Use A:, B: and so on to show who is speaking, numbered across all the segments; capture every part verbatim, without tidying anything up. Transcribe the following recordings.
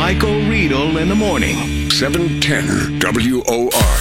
A: Michael Riedel in the morning.
B: seven ten W O R.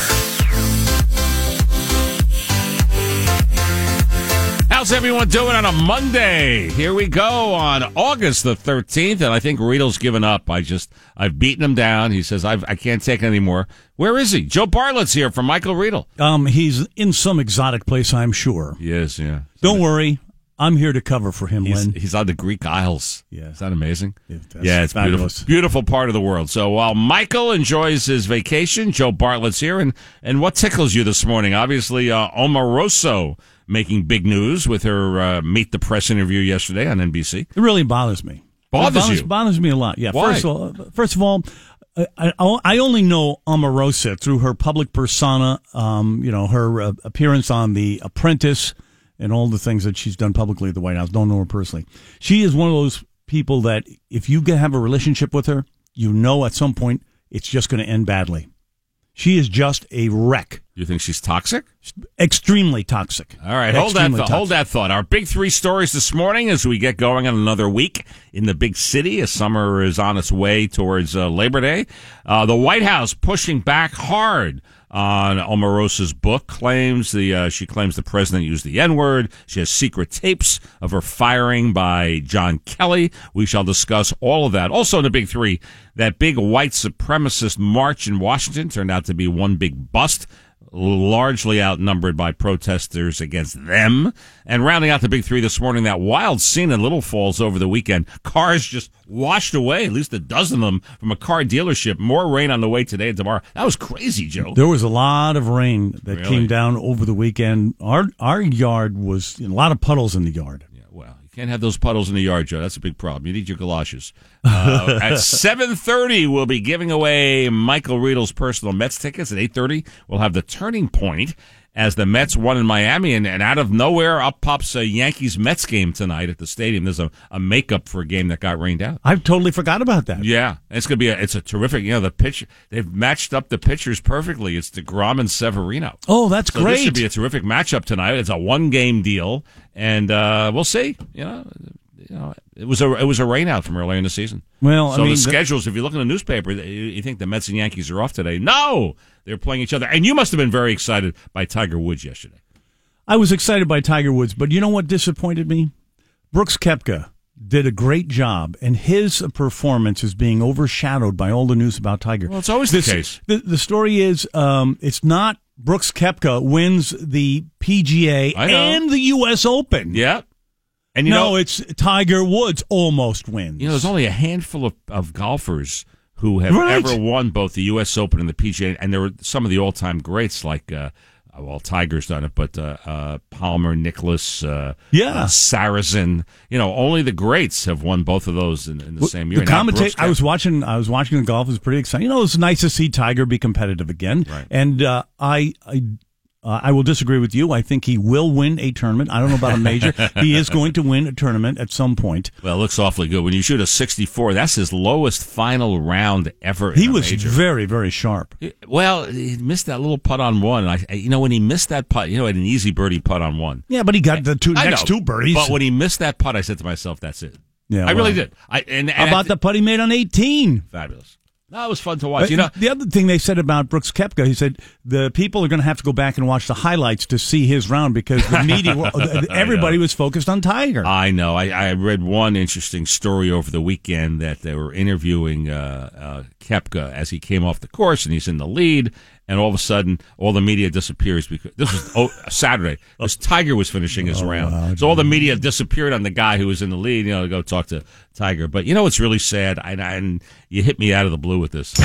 C: How's everyone doing on a Monday? Here we go on August the thirteenth, and I think Riedel's given up. I just, I've beaten him down. He says, I've, I can't take it anymore. Where is he? Joe Bartlett's here from Michael Riedel.
D: Um, he's in some exotic place, I'm sure.
C: He is, yeah.
D: Don't worry. I'm here to cover for him,
C: He's,
D: Lynn.
C: he's on the Greek Isles.
D: Yeah.
C: Is that amazing?
D: Yeah, that's
C: yeah, it's
D: fabulous.
C: beautiful. Beautiful part of the world. So while Michael enjoys his vacation, Joe Bartlett's here. And, and what tickles you this morning? Obviously, uh, Omaroso making big news with her uh, Meet the Press interview yesterday on N B C.
D: It really bothers me.
C: Bothers
D: it bothers,
C: you?
D: Bothers me a lot. Yeah.
C: Why?
D: First of all, first of all, I, I, I only know Omarosa through her public persona. Um, you know, her uh, appearance on The Apprentice and all the things that she's done publicly at the White House. Don't know her personally. She is one of those people that if you have a relationship with her, you know at some point it's just going to end badly. She is just a wreck.
C: You think she's toxic?
D: Extremely toxic.
C: All right, hold that,
D: Extremely
C: th- hold that thought. Our big three stories this morning as we get going on another week in the big city as summer is on its way towards uh, Labor Day. Uh, the White House pushing back hard on Omarosa's book. Claims the uh, she claims the president used the N-word. She has secret tapes of her firing by John Kelly. We shall discuss all of that. Also in the big three, that big white supremacist march in Washington turned out to be one big bust, largely outnumbered by protesters against them. And rounding out the big three this morning, that wild scene in Little Falls over the weekend. Cars just washed away, at least a dozen of them, from a car dealership. More rain on the way today and tomorrow. That was crazy, Joe.
D: There was a lot of rain that
C: Really?
D: came down over the weekend. Our our yard was you know, a lot of puddles in the yard.
C: Yeah, well, you can't have those puddles in the yard, Joe. That's a big problem. You need your galoshes. Uh, at seven thirty, we'll be giving away Michael Riedel's personal Mets tickets. At eight thirty, we'll have the turning point as the Mets won in Miami, and, and out of nowhere, up pops a Yankees-Mets game tonight at the stadium. There's a, a makeup for a game that got rained out.
D: I totally forgot about that.
C: Yeah, it's gonna be a, it's a terrific. You know, the pitch they've matched up the pitchers perfectly. It's DeGrom and Severino.
D: Oh, that's
C: So
D: great.
C: this should be a terrific matchup tonight. It's a one-game deal, and uh, we'll see. You know, you know, it was a it was a rain out from earlier in the season.
D: Well,
C: so
D: I mean,
C: the schedules. If you look in the newspaper, you, you think the Mets and Yankees are off today. No, they're playing each other. And you must have been very excited by Tiger Woods yesterday.
D: I was excited by Tiger Woods, but you know what disappointed me? Brooks Koepka did a great job, and his performance is being overshadowed by all the news about Tiger.
C: Well, it's always
D: this,
C: the case.
D: The, the story is um, it's not Brooks Koepka wins the P G A
C: I know.
D: and the U S Open.
C: Yeah. And you
D: no,
C: know,
D: it's Tiger Woods almost wins.
C: You know, there's only a handful of, of golfers who have
D: Right.
C: ever won both the U S Open and the P G A, and there were some of the all-time greats like, uh, well, Tiger's done it, but uh, uh, Palmer, Nicklaus, uh,
D: Yeah.
C: uh, Saracen. You know, only the greats have won both of those in, in the
D: Well,
C: same year.
D: The
C: Now
D: commentator,
C: Brooks
D: I was
C: Koepka-
D: watching. I was watching the golf. It was pretty exciting. You know, it's nice to see Tiger be competitive again.
C: Right.
D: And uh, I, I, uh, I will disagree with you. I think he will win a tournament. I don't know about a major. He is going to win a tournament at some point.
C: Well, it looks awfully good. When you shoot a sixty-four, that's his lowest final round ever. In
D: He
C: a
D: was
C: major.
D: very, very sharp.
C: Well, he missed that little putt on one. I, you know, when he missed that putt, you know, had an easy birdie putt on one.
D: Yeah, but he got the two
C: I
D: next
C: know,
D: two birdies.
C: But when he missed that putt, I said to myself, "That's it."
D: Yeah,
C: I really
D: well.
C: did. I and,
D: How
C: and
D: about the putt he made on eighteen?
C: Fabulous. No, it was fun to watch. You know,
D: the other thing they said about Brooks Koepka, he said the people are going to have to go back and watch the highlights to see his round because the media, everybody was focused on Tiger.
C: I know. I, I read one interesting story over the weekend that they were interviewing uh, uh, Koepka as he came off the course, and he's in the lead, and all of a sudden, all the media disappears because this was oh, Saturday. Because Tiger was finishing his
D: Oh,
C: round,
D: wow,
C: so all the media disappeared on the guy who was in the lead. You know, to go talk to Tiger. But you know what's really sad? And, and you hit me out of the blue with this.
D: Oh,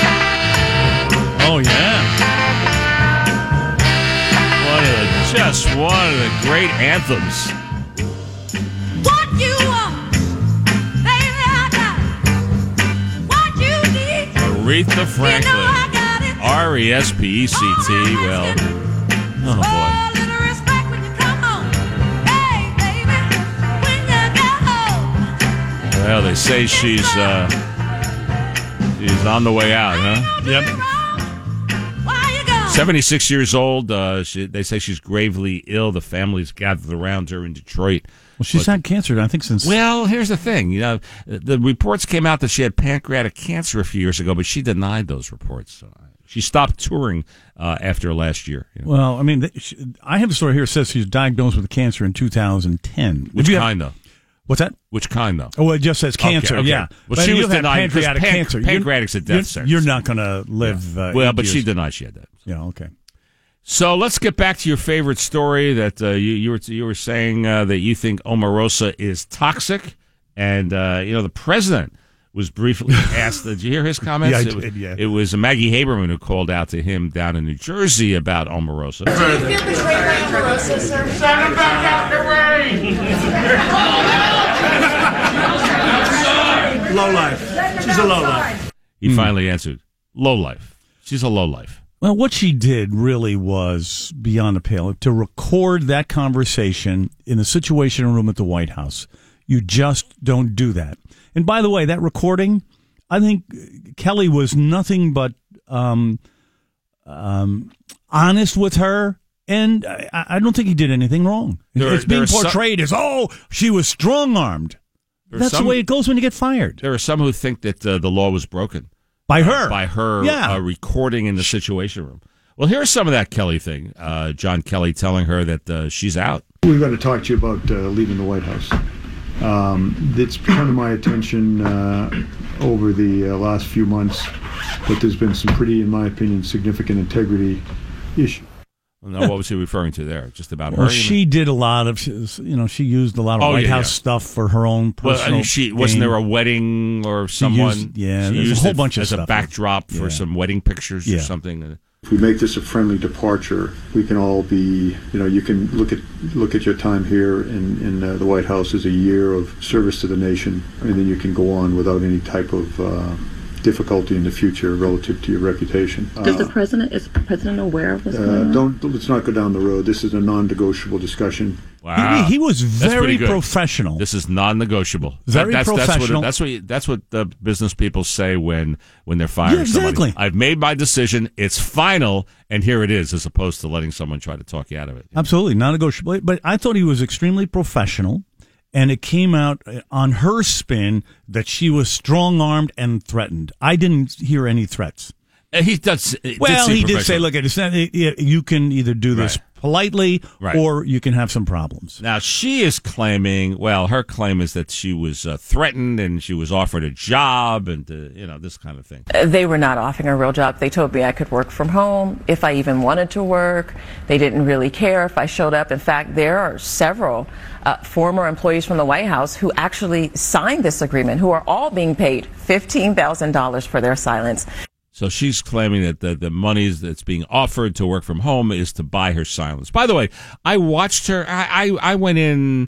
D: yeah.
C: One of the, just one of the great anthems.
E: What you want, baby, I got it. What you need,
C: Aretha
E: you know
C: Franklin,
E: I got it.
C: R E S P E C T. Well, oh boy.
E: Oh, little respect when you come home. Hey, baby, when you get home.
C: Well, they say she's uh, she's on the way out, huh?
D: Yep.
E: Why you go?
C: seventy-six years old. Uh, she, they say she's gravely ill. The family's gathered around her in Detroit
D: Well, she's
C: But-
D: had cancer, I think, since.
C: Well, here's the thing. You know, the reports came out that she had pancreatic cancer a few years ago, but she denied those reports. So she stopped touring uh, after last year. You know.
D: Well, I mean, th- she, I have a story here that says she was diagnosed with cancer in two thousand ten.
C: Which
D: If you have-
C: kind, though?
D: What's that?
C: Which kind, though?
D: Oh, it just says cancer.
C: Okay, okay.
D: Yeah.
C: Well,
D: But
C: she
D: you
C: was
D: have
C: denying because
D: pancreatic
C: pan-
D: cancer. You're-
C: pancreatic's a death
D: you're,
C: sentence.
D: You're not going to live. Uh,
C: Well,
D: eight
C: but she
D: years.
C: denied she had that.
D: Yeah. Okay.
C: So let's get back to your favorite story that uh, you, you were you were saying uh, that you think Omarosa is toxic, and uh, you know the president was briefly asked. Did you hear his comments?
D: Yeah, I
C: it was,
D: did, yeah.
C: It was Maggie Haberman who called out to him down in New Jersey about Omarosa.
F: Do you feel betrayed by Omarosa, sir?
C: Send him back out the way.
G: Low life. She's a low life.
C: He finally answered, "Low life. She's a low life."
D: Well, what she did really was beyond the pale. To record that conversation in the Situation Room at the White House, you just don't do that. And by the way, that recording, I think Kelly was nothing but um, um, honest with her, and I, I don't think he did anything wrong.
C: There are-
D: it's being
C: there are some-
D: portrayed as, oh, she was strong-armed.
C: There are
D: That's
C: some-
D: the way it goes when you get fired.
C: There are some who think that uh, the law was broken.
D: By her.
C: By her
D: Yeah.
C: uh, recording in the Situation Room. Well, here's some of that Kelly thing. Uh, John Kelly telling her that uh, she's out.
H: We've got to talk to you about uh, leaving the White House. Um, it's come to my attention uh, over the uh, last few months that there's been some pretty, in my opinion, significant integrity issues.
C: Well, now, what was he referring to there? Just about
D: Well,
C: her?
D: she did a lot of, you know, she used a lot of
C: Oh,
D: White
C: yeah,
D: House
C: yeah.
D: stuff for her own
C: Well,
D: personal.
C: I mean, she wasn't
D: gain.
C: there a wedding or someone?
D: used- yeah,
C: she
D: there's a
C: used
D: whole
C: it
D: bunch of
C: as
D: stuff.
C: a backdrop
D: Yeah.
C: for some wedding pictures
D: Yeah.
C: or something.
H: If we make this a friendly departure, we can all be, you know, you can look at look at your time here in, in uh, the White House as a year of service to the nation, and then you can go on without any type of uh, difficulty in the future relative to your reputation.
I: Does the
H: Uh,
I: president, is the president aware of this?
H: uh,
I: going on?
H: don't let's not go down the road. This is a non-negotiable discussion.
C: Wow.
D: He, he was
C: That's
D: very
C: pretty good.
D: professional.
C: This is non-negotiable.
D: Very
C: that's,
D: professional.
C: That's what, that's what that's what the business people say when when they're firing
D: Yeah, exactly.
C: somebody. I've made my decision. It's final, and here it is, as opposed to letting someone try to talk you out of it.
D: Absolutely, non negotiable. But I thought he was extremely professional, and it came out on her spin that she was strong armed and threatened. I didn't hear any threats.
C: Uh, He does. it did
D: Well,
C: seem
D: he did say,
C: professional.
D: look, it's not, it- it- you can either do this
C: Right.
D: politely
C: Right.
D: or you can have some problems.
C: Now, she is claiming, well, her claim is that she was uh, threatened and she was offered a job and, uh, you know, this kind of thing.
I: They were not offering a real job. They told me I could work from home if I even wanted to work. They didn't really care if I showed up. In fact, there are several uh, former employees from the White House who actually signed this agreement, who are all being paid fifteen thousand dollars for their silence.
C: So she's claiming that the, the money that's being offered to work from home is to buy her silence. By the way, I watched her. I, I, I went in.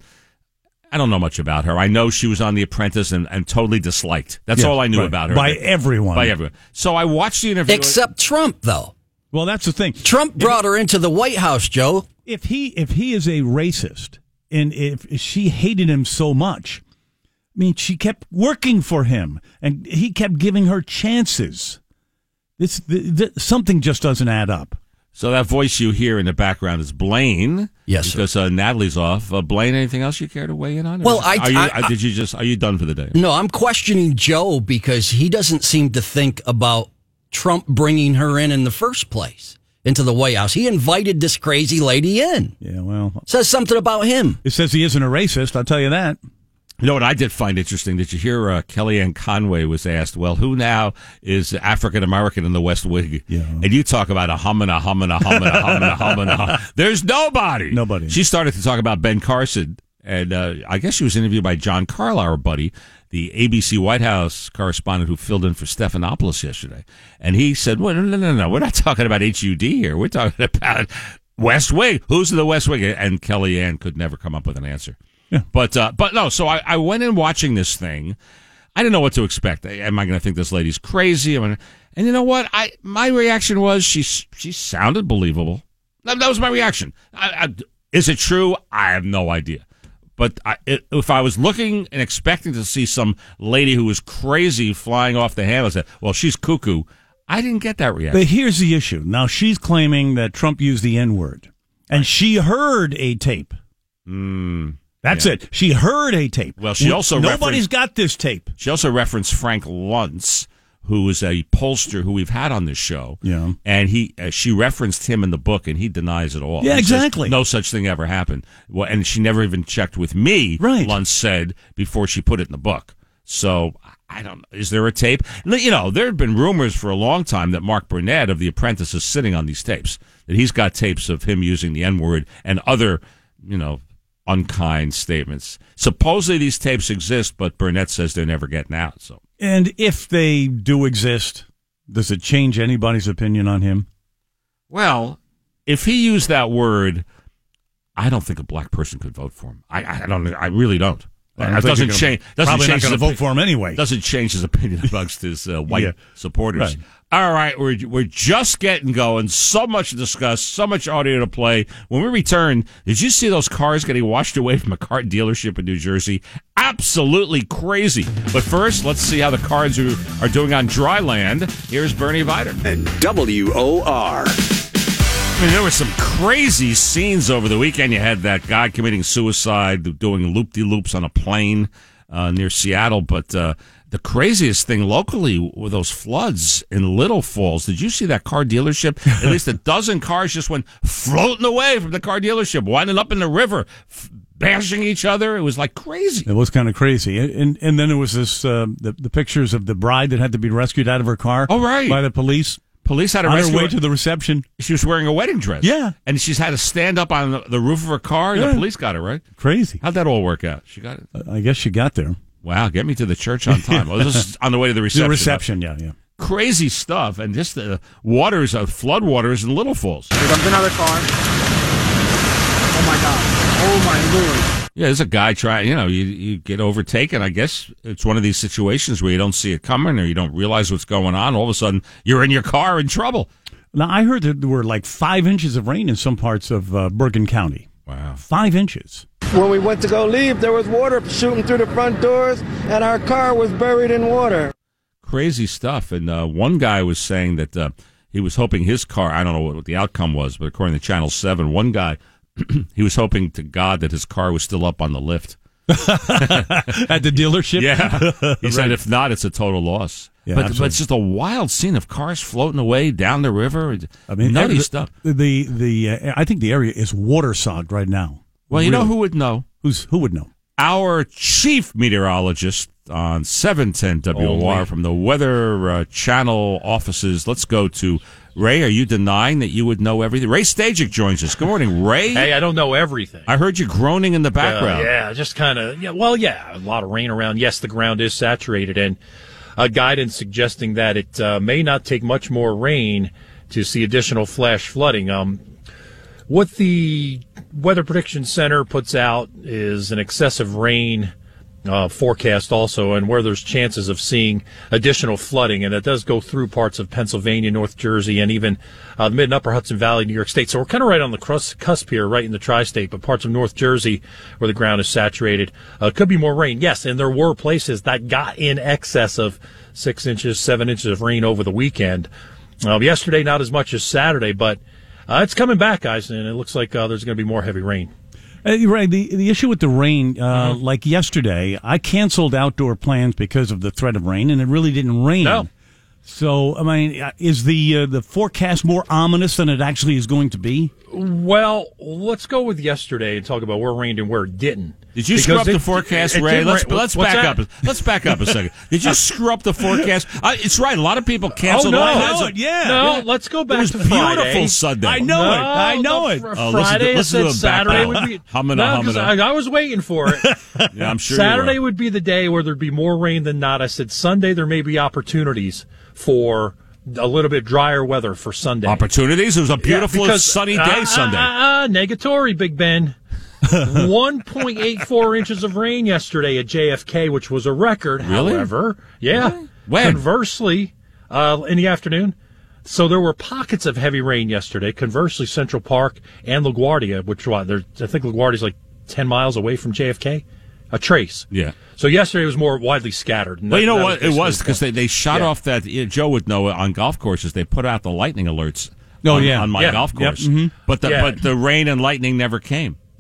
C: I don't know much about her. I know she was on The Apprentice and, and totally disliked. That's
D: Yeah,
C: all I knew
D: right.
C: about her.
D: By everyone.
C: By everyone. So I watched the interview.
G: Except Trump, though.
D: Well, that's the thing.
G: Trump brought her into the White House, Joe.
D: If he if he is a racist and if she hated him so much, I mean, she kept working for him and he kept giving her chances. This th- th- something just doesn't add up.
C: So that voice you hear in the background is Blaine.
G: Yes, sir.
C: Because uh, Natalie's off. Uh, Blaine, anything else you care to weigh in on? Or
G: Well,
C: is-
G: I-
C: are you,
G: I-
C: uh, did you just are you done for the day?
G: No, I'm questioning Joe because he doesn't seem to think about Trump bringing her in in the first place into the White House. He invited this crazy lady in.
D: Yeah, well,
G: Says something about him.
D: it says he isn't a racist. I'll tell you that.
C: You know what I did find interesting? Did you hear uh, Kellyanne Conway was asked, well, who now is African American in the West Wing?
D: Yeah.
C: And you talk about a humming, a humming, a humming, a humming, a humming. a hum. There's nobody.
D: Nobody.
C: She started to talk about Ben Carson. And uh, I guess she was interviewed by John Carl, our buddy, the A B C White House correspondent who filled in for Stephanopoulos yesterday. And he said, well, no, no, no, no. We're not talking about H U D here. We're talking about West Wing. Who's in the West Wing? And Kellyanne could never come up with an answer.
D: Yeah.
C: But uh, but no, so I, I went in watching this thing. I didn't know what to expect. Am I going to think this lady's crazy? Am I, and you know what? I my reaction was she she sounded believable. That, that was my reaction. I, I, is it true? I have no idea. But I, it, if I was looking and expecting to see some lady who was crazy flying off the handle, I said, well, she's cuckoo. I didn't get that reaction.
D: But here's the issue. Now she's claiming that Trump used the N word, and she heard a tape.
C: Mm.
D: That's
C: Yeah.
D: it. She heard a tape.
C: Well, she also
D: Nobody's
C: referenced-
D: got this tape.
C: She also referenced Frank Luntz, who is a pollster who we've had on this show.
D: Yeah.
C: And he, uh, she referenced him in the book, and he denies it all.
D: Yeah,
C: He says
D: exactly.
C: no such thing ever happened. Well, and she never even checked with me,
D: Right.
C: Luntz said, before she put it in the book. So, I don't know. Is there a tape? You know, there have been rumors for a long time that Mark Burnett of The Apprentice is sitting on these tapes, that he's got tapes of him using the N-word and other, you know, unkind statements. Supposedly these tapes exist, but Burnett says they're never getting out. So,
D: And if they do exist, does it change anybody's opinion on him?
C: well, if he used that word, I don't think a black person could vote for him. I, I don't. I really don't.
D: I don't
C: It
D: think
C: doesn't
D: you're gonna-
C: change. Doesn't
D: probably not
C: change
D: gonna
C: his
D: vote
C: opi-
D: for him anyway.
C: Doesn't change his opinion amongst his uh, white
D: Yeah.
C: supporters.
D: Right.
C: All right, we're we're just getting going. So much to discuss. So much audio to play. When we return, did you see those cars getting washed away from a car dealership in New Jersey? Absolutely crazy. But first, let's see how the Cards are, are doing on dry land. Here's Bernie Vider.
B: And W O R.
C: I mean, there were some crazy scenes over the weekend. You had that guy committing suicide, doing loop-de-loops on a plane uh, near Seattle. But uh, the craziest thing locally were those floods in Little Falls. Did you see that car dealership? At least a dozen cars just went floating away from the car dealership, winding up in the river, f- bashing each other. It was like crazy.
D: It was kind of crazy. And and then there was this uh, the, the pictures of the bride that had to be rescued out of her car
C: Oh, right.
D: by the police.
C: Police had to
D: On her
C: rescue
D: way
C: her.
D: to the reception.
C: She was wearing a wedding dress.
D: Yeah.
C: And she's had to stand up on the, the roof of her car, and
D: Yeah.
C: the police got her, right?
D: Crazy.
C: How'd that all work out? She got it.
D: I guess she got there.
C: Wow, get me to the church on time. Well, this is on the way to the reception.
D: The reception, yeah, yeah.
C: Crazy stuff. And just the waters of flood waters in Little Falls.
F: Here comes another car. Oh my God. Oh my Lord.
C: Yeah, there's a guy trying, you know, you, you get overtaken. I guess it's one of these situations where you don't see it coming or you don't realize what's going on. All of a sudden, you're in your car in trouble.
D: Now, I heard that there were like five inches of rain in some parts of uh, Bergen County.
C: Wow.
D: Five inches.
J: When we went to go leave, there was water shooting through the front doors, and our car was buried in water.
C: Crazy stuff. And uh, one guy was saying that uh, he was hoping his car, I don't know what the outcome was, but according to Channel seven, one guy, he was hoping to God that his car was still up on the lift.
D: At the dealership?
C: Yeah. He said,
D: Right.
C: if not, it's a total loss.
D: Yeah,
C: but, but
D: absolutely.
C: it's just a wild scene of cars floating away down the river.
D: I mean,
C: nutty
D: the,
C: stuff.
D: The the uh, I think the area is waterlogged right now.
C: Well, you know
D: Really.
C: who would know?
D: Who's who would know?
C: Our chief meteorologist on seven ten W O R
K: Only.
C: from the Weather uh, Channel offices. Let's go to Ray. Are you denying that you would know everything? Ray Stajic joins us. Good morning, Ray.
K: Hey, I don't know everything.
C: I heard you groaning in the background.
K: Uh, yeah, just kind of. Yeah, well, yeah, a lot of rain around. Yes, the ground is saturated, and uh, guidance suggesting that it uh, may not take much more rain to see additional flash flooding. Um, what the Weather Prediction Center puts out is an excessive rain uh, forecast also, and where there's chances of seeing additional flooding, and that does go through parts of Pennsylvania, North Jersey, and even uh, the mid and upper Hudson Valley, New York State. So we're kind of right on the crus- cusp here, right in the tri-state, but parts of North Jersey where the ground is saturated, uh, could be more rain. Yes, and there were places that got in excess of six inches, seven inches of rain over the weekend. Uh, yesterday, not as much as Saturday, but uh, it's coming back, guys, and it looks like uh, there's going to be more heavy rain.
D: Uh, you're right. The the issue with the rain, uh,
K: Mm-hmm.
D: like yesterday, I canceled outdoor plans because of the threat of rain, and it really didn't rain.
K: No.
D: So, I mean, uh, is the uh, the forecast more ominous than it actually is going to be?
K: Well, let's go with yesterday and talk about where it rained and where it didn't.
C: Did you
K: Because
C: screw up
K: it-
C: the forecast,
K: it- it
C: Ray?
K: did
C: Let's
K: rain.
C: let's
K: What's
C: back
K: that?
C: up. Let's back up a second. Did you screw up the forecast? Uh, it's right. A lot of people
K: Oh,
C: canceled.
K: no.
C: all
K: I
C: kinds
K: know
C: of-
K: it, yeah. No, let's go back
C: it was
K: to
C: beautiful
K: Friday.
C: Sunday.
D: I know it. I know
K: no,
D: it.
K: fr-
C: Oh, listen to-
K: Friday, I
C: listen to
K: said
C: the back
K: Saturday
C: now.
K: would be.
C: Humming
K: no,
C: up, humming
K: 'cause
C: up.
K: I, I was waiting for it.
C: Yeah, I'm sure. you
K: Saturday
C: were.
K: would be the day where there'd be more rain than not. I said Sunday there may be opportunities for a little bit drier weather for Sunday.
C: Opportunities. It was a beautiful
K: Yeah, because-
C: sunny
K: uh,
C: day
K: uh,
C: Sunday.
K: Uh, uh, negatory, Big Ben. one point eight four inches of rain yesterday at J F K, which was a record.
C: Really?
K: However, yeah.
C: When?
K: Conversely, uh, in the afternoon. So there were pockets of heavy rain yesterday. Conversely, Central Park and LaGuardia, which what, I think LaGuardia's like ten miles away from J F K, a trace.
C: Yeah.
K: So yesterday was more widely scattered. and
C: Well,
K: that-
C: you know
K: that
C: what? It
K: basically
C: was
K: the
C: because they,
K: point.
C: they shot
K: Yeah.
C: off that. You know, Joe would know on golf courses. They put out the lightning alerts.
D: Oh,
C: on,
D: yeah.
C: on my
K: Yeah.
C: golf
K: Yep.
C: course.
D: Mhm.
C: But the
K: Yeah.
C: but the rain and lightning never came.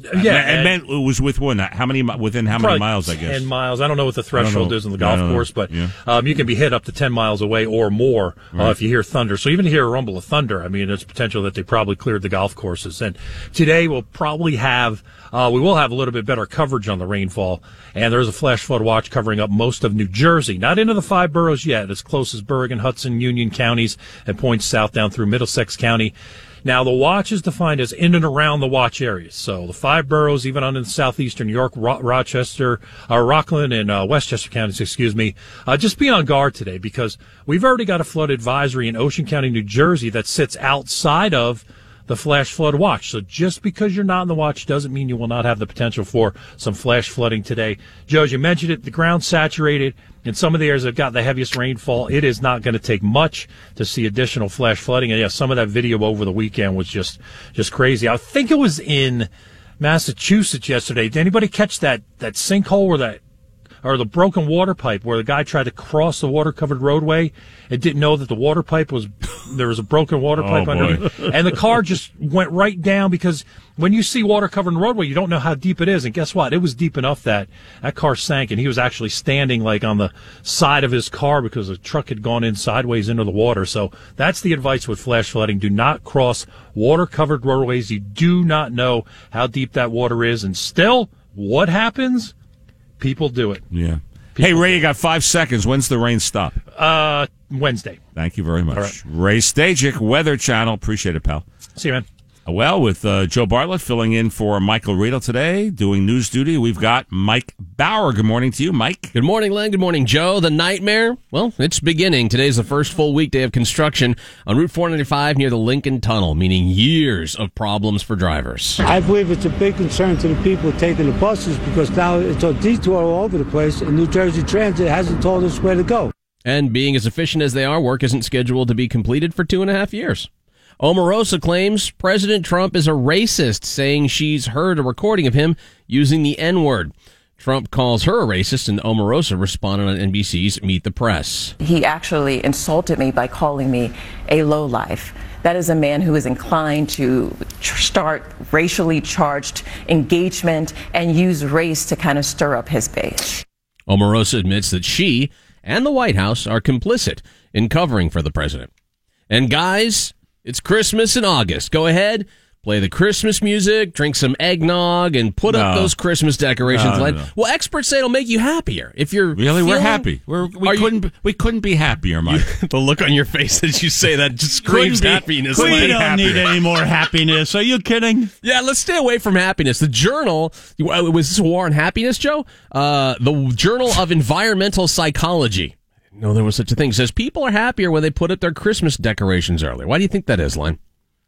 K: Yeah,
C: it meant it was with one. How many mi- within how many
K: Probably
C: miles? I guess
K: ten miles. I don't know what the threshold
C: know.
K: is on the
C: Yeah, I
K: golf
C: don't know.
K: course, but
C: Yeah.
K: um, you can be hit up to ten miles away or more uh,
C: Right.
K: if you hear thunder. So even to hear a rumble of thunder, I mean, there's potential that they probably cleared the golf courses. And today we'll probably have, uh, we will have a little bit better coverage on the rainfall. And there's a flash flood watch covering up most of New Jersey, not into the five boroughs yet, as close as Bergen, Hudson, Union counties, and points south down through Middlesex County. Now, the watch is defined as in and around the watch areas. So the five boroughs, even on in southeastern New York, Ro- Rochester, uh, Rockland, and uh, Westchester counties, excuse me, uh, just be on guard today because we've already got a flood advisory in Ocean County, New Jersey that sits outside of the flash flood watch. So just because you're not in the watch doesn't mean you will not have the potential for some flash flooding today. Joe, as you mentioned it, the ground's saturated. In some of the areas that have got the heaviest rainfall, it is not going to take much to see additional flash flooding. And yeah, some of that video over the weekend was just, just crazy. I think it was in Massachusetts yesterday. Did anybody catch that, that sinkhole or that, or the broken water pipe where the guy tried to cross the water-covered roadway and didn't know that the water pipe was, there was a broken water pipe
C: Oh,
K: underneath. And the car just went right down because when you see water-covered roadway, you don't know how deep it is. And guess what? It was deep enough that that car sank and he was actually standing like on the side of his car because the truck had gone in sideways into the water. So that's the advice with flash flooding. Do not cross water-covered roadways. You do not know how deep that water is. And still, what happens? People do it.
C: Yeah. Hey, Ray, you got five seconds. When's the rain stop?
K: Uh, Wednesday.
C: Thank you very much.
K: All right.
C: Ray Stajic, Weather Channel. Appreciate it, pal.
K: See you, man.
C: Well, with uh, Joe Bartlett filling in for Michael Riedel today, doing news duty, we've got Mike Bauer. Good morning to you, Mike.
L: Good morning, Len. Good morning, Joe. The nightmare? Well, it's beginning. Today's the first full weekday of construction on Route four ninety-five near the Lincoln Tunnel, meaning years of problems for drivers.
M: I believe it's a big concern to the people taking the buses because now it's a detour all over the place, and New Jersey Transit hasn't told us where to go.
L: And being as efficient as they are, work isn't scheduled to be completed for two and a half years. Omarosa claims President Trump is a racist, saying she's heard a recording of him using the N-word. Trump calls her a racist, and Omarosa responded on N B C's Meet the Press.
I: He actually insulted me by calling me a lowlife. That is a man who is inclined to tr- start racially charged engagement and use race to kind of stir up his base.
L: Omarosa admits that she and the White House are complicit in covering for the president. And guys, it's Christmas in August. Go ahead, play the Christmas music, drink some eggnog, and put up
C: No.
L: those Christmas decorations.
C: No, no,
L: Len.
C: no.
L: Well, experts say it'll make you happier. If you're
C: Really, we're
L: feeling-
C: happy. We're, we
L: Are you-
C: couldn't. be- we couldn't be happier, Mike.
L: the look on your face as you say that just
C: Couldn't
L: screams
C: be-
L: happiness.
C: couldn't
D: We
L: Len.
C: be
D: don't
C: happier.
D: need any more happiness. Are you kidding?
L: Yeah, let's stay away from happiness. The Journal, was this a war on happiness, Joe? Uh, the Journal of Environmental Psychology. No, there was such a thing. Says people are happier when they put up their Christmas decorations earlier. Why do you think that is, Len?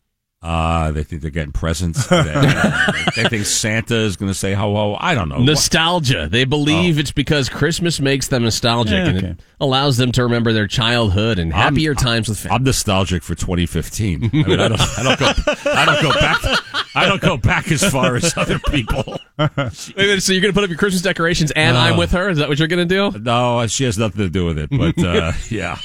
C: Uh, they think they're getting presents. they, they think Santa is going to say ho ho. I don't know.
L: Nostalgia. They believe
C: Oh.
L: it's because Christmas makes them nostalgic
D: Yeah,
L: and
D: okay.
L: it allows them to remember their childhood and happier
C: I'm-
L: times with family.
C: I'm nostalgic for twenty fifteen. I mean, I don't, I don't go, I don't go back, I don't go back as far as other people.
L: Wait a minute, so you're going to put up your Christmas decorations and
C: Uh,
L: I'm with her? Is that what you're going to do?
C: No, she has nothing to do with it. But uh, yeah,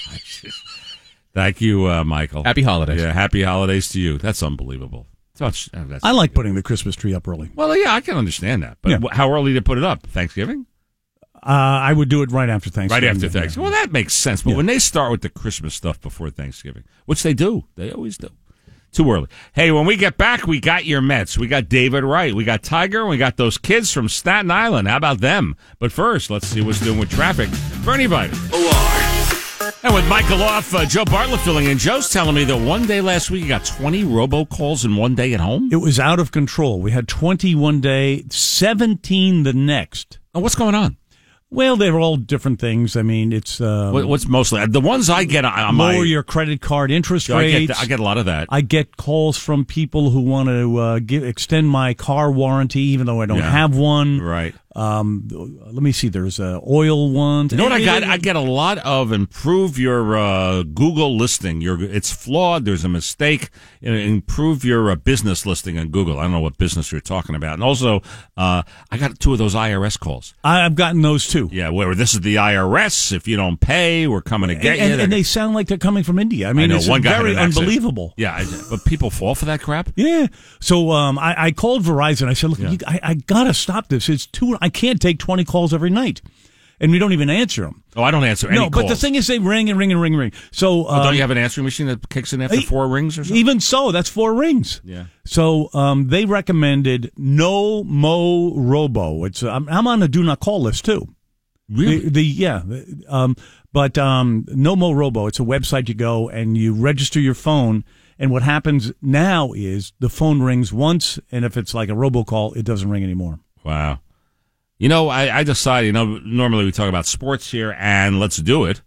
C: thank you, uh, Michael.
L: Happy holidays.
C: Yeah, happy holidays to you. That's unbelievable. That's, that's,
D: I like putting the Christmas tree up early.
C: well, yeah, I can understand that. But
D: Yeah.
C: wh- how early to put it up? Thanksgiving?
D: Uh, I would do it right after Thanksgiving.
C: Right after
D: Yeah.
C: Thanksgiving. Well, that makes sense. But
D: Yeah.
C: when they start with the Christmas stuff before Thanksgiving, which they do, they always do. Too early. Hey, when we get back, we got your Mets. We got David Wright. We got Tiger. And we got those kids from Staten Island. How about them? But first, let's see what's doing with traffic. Bernie Biden.
B: O R.
C: And with Michael off, uh, Joe Bartlett filling in. Joe's telling me that one day last week you got twenty robocalls in one day at home.
D: It was out of control. We had twenty one day, seventeen the next.
C: Oh, what's going on?
D: Well, they're all different things. I mean, it's um,
C: What, what's mostly the ones I get on my
D: lower your credit card interest
C: I
D: rates.
C: get, I get a lot of that.
D: I get calls from people who want to uh, give, extend my car warranty, even though I don't
C: Yeah.
D: have one.
C: Right.
D: Um, let me see. There's uh, oil ones.
C: You know what I got? I get a lot of improve your uh, Google listing. Your it's flawed. There's a mistake. Uh, Improve your uh, business listing on Google. I don't know what business you're talking about. And also, uh, I got two of those I R S calls.
D: I've gotten those too.
C: Yeah, where this is the I R S. If you don't pay, we're coming to get
D: and,
C: you.
D: And, and they sound like they're coming from India. I mean,
C: I know,
D: it's
C: one guy had
D: very
C: an accent.
D: unbelievable.
C: Yeah, I, but people fall for that crap.
D: Yeah. So um, I, I called Verizon. I said, look,
C: Yeah.
D: you, I, I got to stop this. It's too. I can't take twenty calls every night. And we don't even answer them.
C: Oh, I don't answer any
D: No, but
C: calls.
D: the thing is they ring and ring and ring and ring. So
C: Oh,
D: um,
C: don't you have an answering machine that kicks in after
D: e-
C: four rings or something?
D: Even so, that's four rings.
C: Yeah.
D: So um, they recommended No Mo Robo. It's I'm, I'm on a do not call list too.
C: Really?
D: The, the yeah. Um, but um, No Mo Robo. It's a website you go and you register your phone. And what happens now is the phone rings once, and if it's like a robocall, it doesn't ring anymore.
C: Wow. You know, I, I decided, you know, normally we talk about sports here, and let's do it.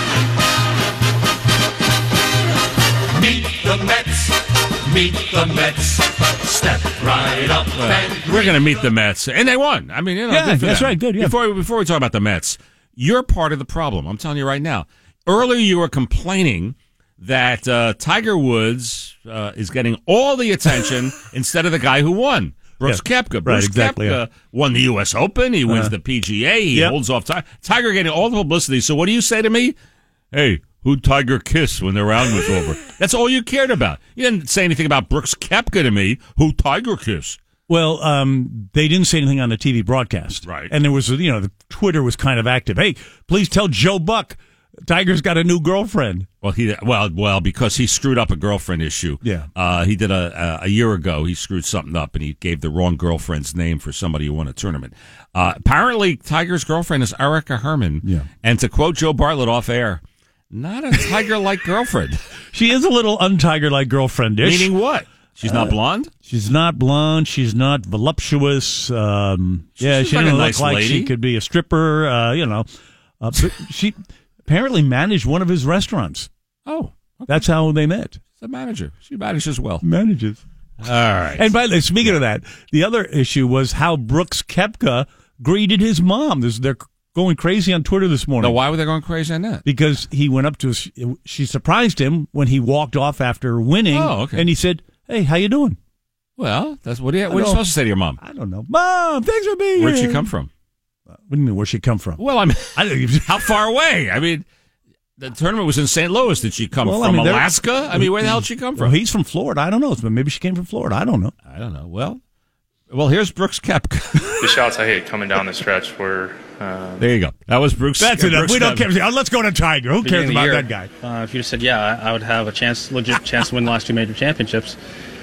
E: Meet the Mets. Meet the Mets. Step right up and
C: We're going to meet the Mets, and they won. I mean, you know,
D: Yeah,
C: good for
D: that's
C: them.
D: right, good, yeah.
C: Before, before we talk about the Mets, you're part of the problem. I'm telling you right now. Earlier, you were complaining that uh, Tiger Woods uh, is getting all the attention instead of the guy who won. Brooks
D: Yeah.
C: Koepka.
D: Right,
C: Brooks
D: exactly,
C: Koepka
D: yeah.
C: won the U S Open. He wins
D: Uh,
C: the P G A. He
D: yep.
C: holds off Tiger. Tiger getting all the publicity. So what do you say to me? Hey, who'd Tiger kiss when the round was over? That's all you cared about. You didn't say anything about Brooks Koepka to me. Who'd Tiger kiss?
D: Well, um, they didn't say anything on the T V broadcast.
C: Right.
D: And there was, you know, the Twitter was kind of active. Hey, please tell Joe Buck Tiger's got a new girlfriend.
C: Well, he well well because he screwed up a girlfriend issue.
D: Yeah.
C: uh, he did a, a a year ago. He screwed something up and he gave the wrong girlfriend's name for somebody who won a tournament. Uh, apparently, Tiger's girlfriend is Erica Herman.
D: Yeah.
C: And to quote Joe Bartlett off air, not a Tiger-like girlfriend.
D: She is a little un-Tiger-like girlfriend-ish.
C: Meaning what? She's not
D: Uh,
C: blonde.
D: She's not blonde. She's not voluptuous. Um, yeah,
C: She's
D: she
C: like a
D: doesn't
C: nice
D: look like
C: lady.
D: she could be a stripper. Uh, you know, uh, but she apparently managed one of his restaurants.
C: Oh,
D: that's how they met.
C: She's a manager. She manages well.
D: Manages.
C: All right.
D: And by the way, speaking of that, the other issue was how Brooks Koepka greeted his mom. This, they're going crazy on Twitter this morning.
C: Now, why were they going crazy on that?
D: Because he went up to, she surprised him when he walked off after winning.
C: Oh, okay.
D: And he said, "Hey, how you doing?"
C: Well, that's what. Do you,
D: I
C: what are you
D: don't-
C: supposed to say to your mom?
D: I don't know. Mom, thanks for being
C: Where'd
D: here.
C: she come from?
D: What do you mean, where'd she come from?
C: Well, I mean, how far away? I mean, the tournament was in Saint Louis. Did she come
D: Well, I
C: from
D: mean, they're-
C: Alaska? I mean, where the hell did she come from?
D: Well, he's from Florida. I don't know. But maybe she came from Florida. I don't know.
C: I don't know. Well, well, here's Brooks Koepka.
N: The shots I hit coming down the stretch were. Uh,
C: There you go. That was Brooks.
D: That's
C: uh,
D: enough.
C: Brooks
D: We don't
C: Koepka.
D: care. Oh, let's go to Tiger. Who cares
O: Beginning of
D: about
O: the
D: that
O: year,
D: guy?
O: Uh, if you just said, yeah, I, I would have a chance, legit chance to win the last two major championships,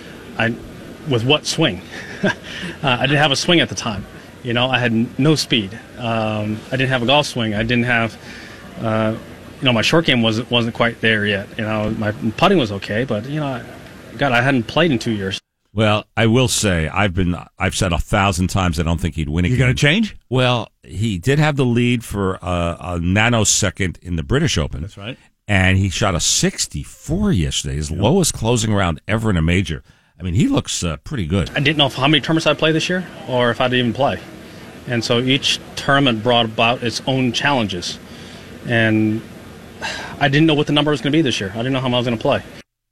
O: I, with what swing? uh, I didn't have a swing at the time. You know, I had n- no speed. Um, I didn't have a golf swing. I didn't have, uh, you know, my short game wasn't wasn't quite there yet. You know, my putting was okay, but you know, I, God, I hadn't played in two years.
C: Well, I will say I've been I've said a thousand times I don't think he'd win again.
D: You going to change?
C: Well, he did have the lead for a, a nanosecond in the British Open.
D: That's right.
C: And he shot a sixty-four yesterday, his lowest closing round ever in a major. I mean, he looks uh, pretty good.
O: I didn't know if, how many tournaments I'd play this year or if I'd even play. And so each tournament brought about its own challenges. And I didn't know what the number was going to be this year. I didn't know how I was going to play.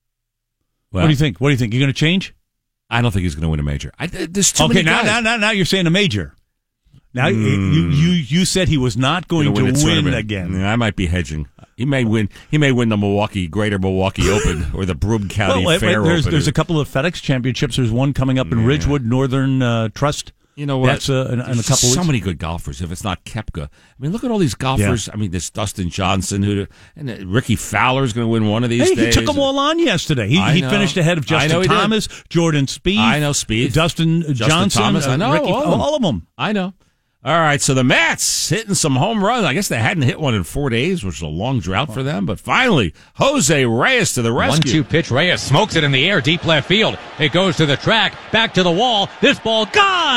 C: Well,
D: What do you think? What do you think? You going to change?
C: I don't think he's going to win a major. I, there's too
D: Okay,
C: many
D: now,
C: guys.
D: now, now, now you're saying a major. Now you, you you said he was not going
C: Gonna
D: to
C: win
D: win,
C: the tournament.
D: again.
C: Yeah, I might be hedging. He may win. He may win the Milwaukee Greater Milwaukee Open or the Broome County
D: Well, wait,
C: Fair
D: wait, there's
C: Open.
D: there's a couple of FedEx championships. There's one coming up in Ridgewood Northern uh, Trust.
C: You know what?
D: That's uh, in, in a
C: There's
D: couple
C: so
D: weeks.
C: many good golfers. If it's not Koepka, I mean, look at all these golfers. I mean, there's Dustin Johnson, who and uh, Ricky Fowler's going to win one of these
D: Hey,
C: days.
D: he took them all on yesterday. He,
C: I
D: he
C: know.
D: finished ahead of
C: I know
D: Justin
C: he did.
D: Thomas, Jordan Spieth.
C: I know Spieth,
D: Dustin,
C: Justin
D: Johnson,
C: Thomas. I
D: uh,
C: know
D: Ricky,
C: all, of them.
D: all of them.
C: I know. All right, so the Mets hitting some home runs. I guess they hadn't hit one in four days, which is a long drought for them. But finally, Jose Reyes to the rescue.
P: one two pitch. Reyes smokes it in the air, deep left field. It goes to the track, back to the wall. This ball gone.
C: Yeah,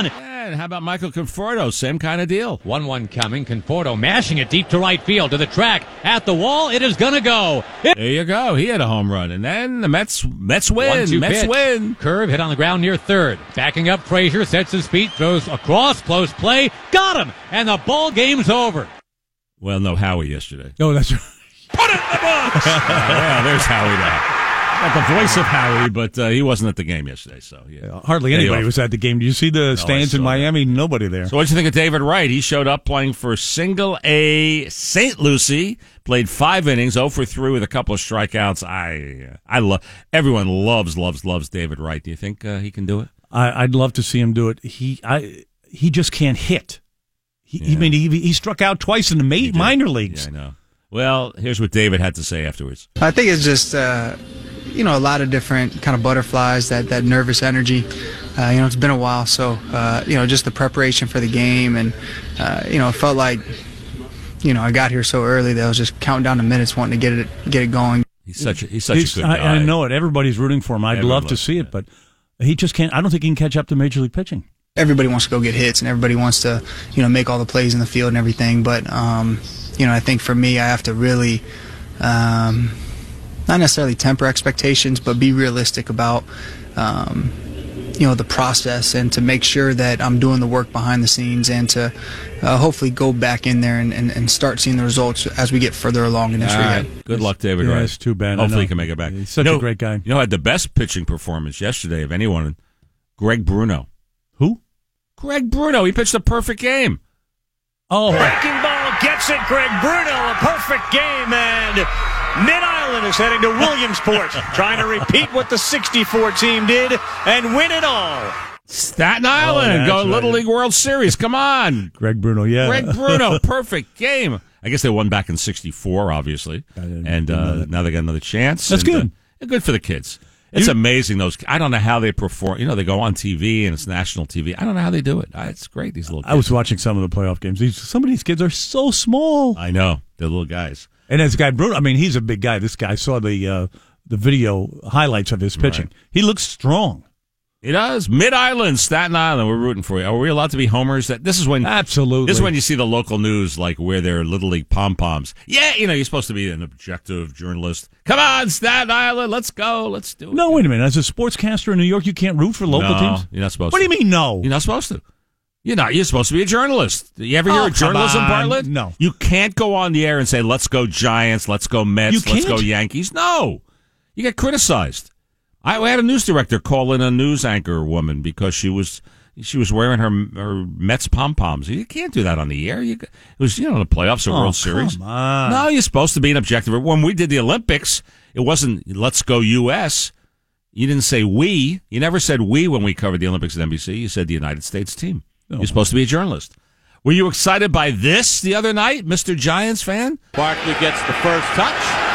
C: And how about Michael Conforto? Same kind of deal.
P: one one coming. Conforto mashing it deep to right field to the track. At the wall. It is going to go. It-
C: there you go. He had a home run. And then the Mets Mets win.
P: One-two
C: Mets
P: pitch.
C: win.
P: Curve hit on the ground near third. Backing up, Frazier sets his feet, throws across, close play. Got him. And the ball game's over.
C: Well, no, Howie yesterday.
D: Oh, that's right.
C: Put it in the books. Yeah, there's Howie now. Not the voice of Howie, but uh, he wasn't at the game yesterday, so yeah.
D: Hardly anybody was at the game. Did you see the
C: No,
D: stands
C: I
D: in
C: saw
D: Miami? Nobody there.
C: So what did you think of David Wright? He showed up playing for Single A Saint Lucie, played five innings, oh for three with a couple of strikeouts. I I love everyone loves loves loves David Wright. Do you think uh, he can do it?
D: I, I'd love to see him do it. He I he just can't hit. He,
C: Yeah.
D: I mean, he, he struck out twice in the ma- minor leagues.
C: Yeah, I know. Well, here's what David had to say afterwards.
Q: I think it's just, uh, you know, a lot of different kind of butterflies, that, that nervous energy. Uh, you know, it's been a while, so, uh, you know, just the preparation for the game. And, uh, you know, it felt like, you know, I got here so early that I was just counting down the minutes wanting to get it get it going.
C: He's such a, he's such
D: He's-
C: a good guy.
D: I, I know it. Everybody's rooting for him. I'd
C: Everyone
D: love to
C: loves
D: see it, but he just can't. I don't think he can catch up to Major League pitching.
Q: Everybody wants to go get hits, and everybody wants to, you know, make all the plays in the field and everything. But, um, you know, I think for me, I have to really, um, not necessarily temper expectations, but be realistic about, um, you know, the process, and to make sure that I'm doing the work behind the scenes, and to uh, hopefully go back in there and, and, and start seeing the results as we get further along in this
C: All
Q: rehab.
C: right. Good luck, David
D: Yeah,
C: Wright.
D: it's too bad. I
C: Hopefully
D: know.
C: he can make it back.
D: He's such
C: You know-
D: a great guy.
C: You know, had the best pitching performance yesterday of anyone. Greg Bruno.
D: Who?
C: Greg Bruno. He pitched a perfect game.
D: Oh,
R: Breaking ball gets it. Greg Bruno, a perfect game, and Mid-Island is heading to Williamsport, trying to repeat what the sixty-four team did and win it all.
C: Staten Island,
D: Oh,
C: go
D: that's
C: Little
D: right.
C: League World Series. Come on.
D: Greg Bruno, yeah.
C: Greg Bruno, perfect game. I guess they won back in sixty-four, obviously. And
D: didn't know
C: uh,
D: that.
C: now they got another chance.
D: That's
C: and,
D: good.
C: Uh, good for the kids. It's
D: You-
C: amazing. Those I don't know how they perform. You know, they go on T V and it's national T V. I don't know how they do it. Uh, It's great, these little kids.
D: I was watching some of the playoff games. These, some of these kids are so small.
C: I know. They're little guys.
D: And as guy Bruno, I mean, he's a big guy. This guy saw the uh, the video highlights of his pitching.
C: Right.
D: He looks strong.
C: It does. Mid-Island, Staten Island, we're rooting for you. Are we allowed to be homers? That This is when
D: Absolutely.
C: This is when you see the local news, like where they're Little League pom-poms. Yeah, you know, you're supposed to be an objective journalist. Come on, Staten Island, let's go, let's do it.
D: No, wait a minute. As a sportscaster in New York, you can't root for local
C: No,
D: teams?
C: you're not supposed
D: What
C: to.
D: do you mean, no?
C: You're not supposed to. You're not. You're supposed to be a journalist. You ever hear
D: Oh,
C: of journalism,
D: come on.
C: Bartlett?
D: No.
C: You can't go on the air and say, let's go Giants, let's go Mets,
D: You
C: let's go
D: can't?
C: Yankees. No. You get criticized. I we had a news director call in a news anchor woman because she was she was wearing her her Mets pom poms. You can't do that on the air. You, it was you know the playoffs or
D: Oh,
C: World Series.
D: come on.
C: No, you're supposed to be an objective. When we did the Olympics, it wasn't let's go U S. You didn't say we. You never said we when we covered the Olympics at N B C. You said the United States team.
D: Oh.
C: You're supposed to be a journalist. Were you excited by this the other night, Mister Giants fan?
S: Barkley gets the first touch.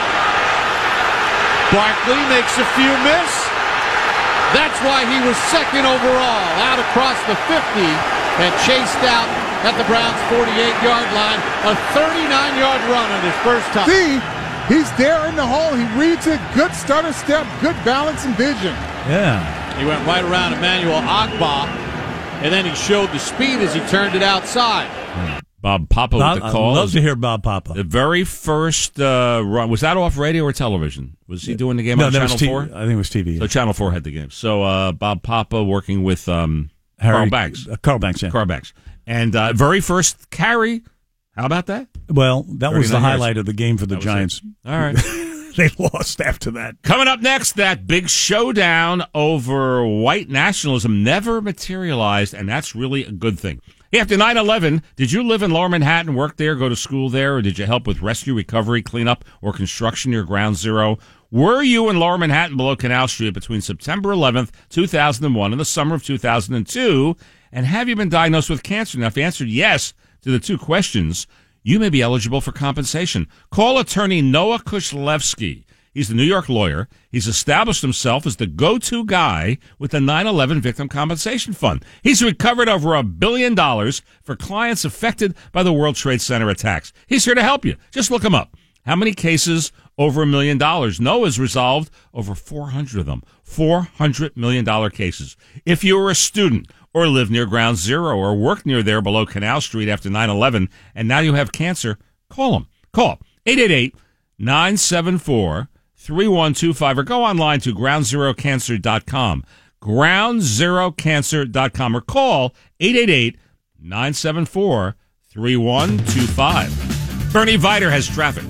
S: Barkley makes a few miss. That's why he was second overall, out across the fifty and chased out at the Browns' forty-eight-yard line. A thirty-nine-yard run on his first touch.
T: See, he's there in the hole. He reads it. Good stutter step, good balance and vision.
D: Yeah.
S: He went right around Emmanuel Agba, and then he showed the speed as he turned it outside.
C: Bob Papa
D: Bob,
C: with the
D: I'd
C: call.
D: love to hear Bob Papa.
C: The very first uh, run, was that off radio or television? Was he doing the game
D: No,
C: on
D: that
C: Channel
D: was T V.
C: four?
D: I think it was T V.
C: So Channel four had the game. So uh, Bob Papa working with um,
D: Harry-
C: Carl Banks.
D: uh, Carl Banks, yeah.
C: Carl Banks. And uh, very first carry. How about that?
D: Well, that was the
C: thirty-nine
D: highlight
C: yards.
D: of the game for the
C: That was
D: Giants.
C: it. All right.
D: They lost after that.
C: Coming up next, that big showdown over white nationalism never materialized, and that's really a good thing. Hey, after nine eleven, did you live in Lower Manhattan, work there, go to school there, or did you help with rescue, recovery, cleanup, or construction near Ground Zero? Were you in Lower Manhattan below Canal Street between September eleventh, two thousand one and the summer of two thousand two? And have you been diagnosed with cancer? Now, if you answered yes to the two questions, you may be eligible for compensation. Call attorney Noah Kushlevsky. He's a New York lawyer. He's established himself as the go-to guy with the nine eleven Victim Compensation Fund. He's recovered over a billion dollars for clients affected by the World Trade Center attacks. He's here to help you. Just look him up. How many cases over a million dollars? Noah's resolved over four hundred of them. four hundred million dollars cases. If you were a student or live near Ground Zero, or work near there below Canal Street after nine eleven, and now you have cancer, call them. Call eight eight eight, nine seven four, three one two five or go online to ground zero cancer dot com. ground zero cancer dot com or call eight eight eight, nine seven four, three one two five. Bernie Viter has traffic.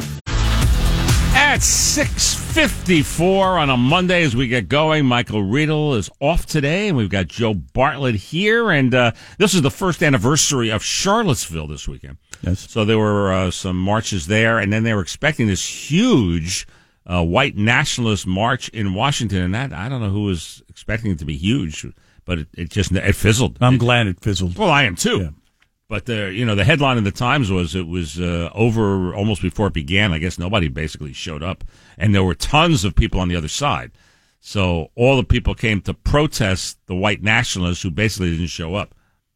C: At six fifty-four on a Monday as we get going, Michael Riedel is off today, and we've got Joe Bartlett here. And uh, this is the first anniversary of Charlottesville this weekend.
D: Yes.
C: So there were uh, some marches there, and then they were expecting this huge uh, white nationalist march in Washington. And that, I don't know who was expecting it to be huge, but it, it just it fizzled.
D: I'm
C: it,
D: glad it fizzled.
C: Well, I am too.
D: Yeah.
C: But the you know the headline in the Times was it was uh, over almost before it began. I guess nobody basically showed up, and there were tons of people on the other side. So all the people came to protest the white nationalists who basically didn't show up.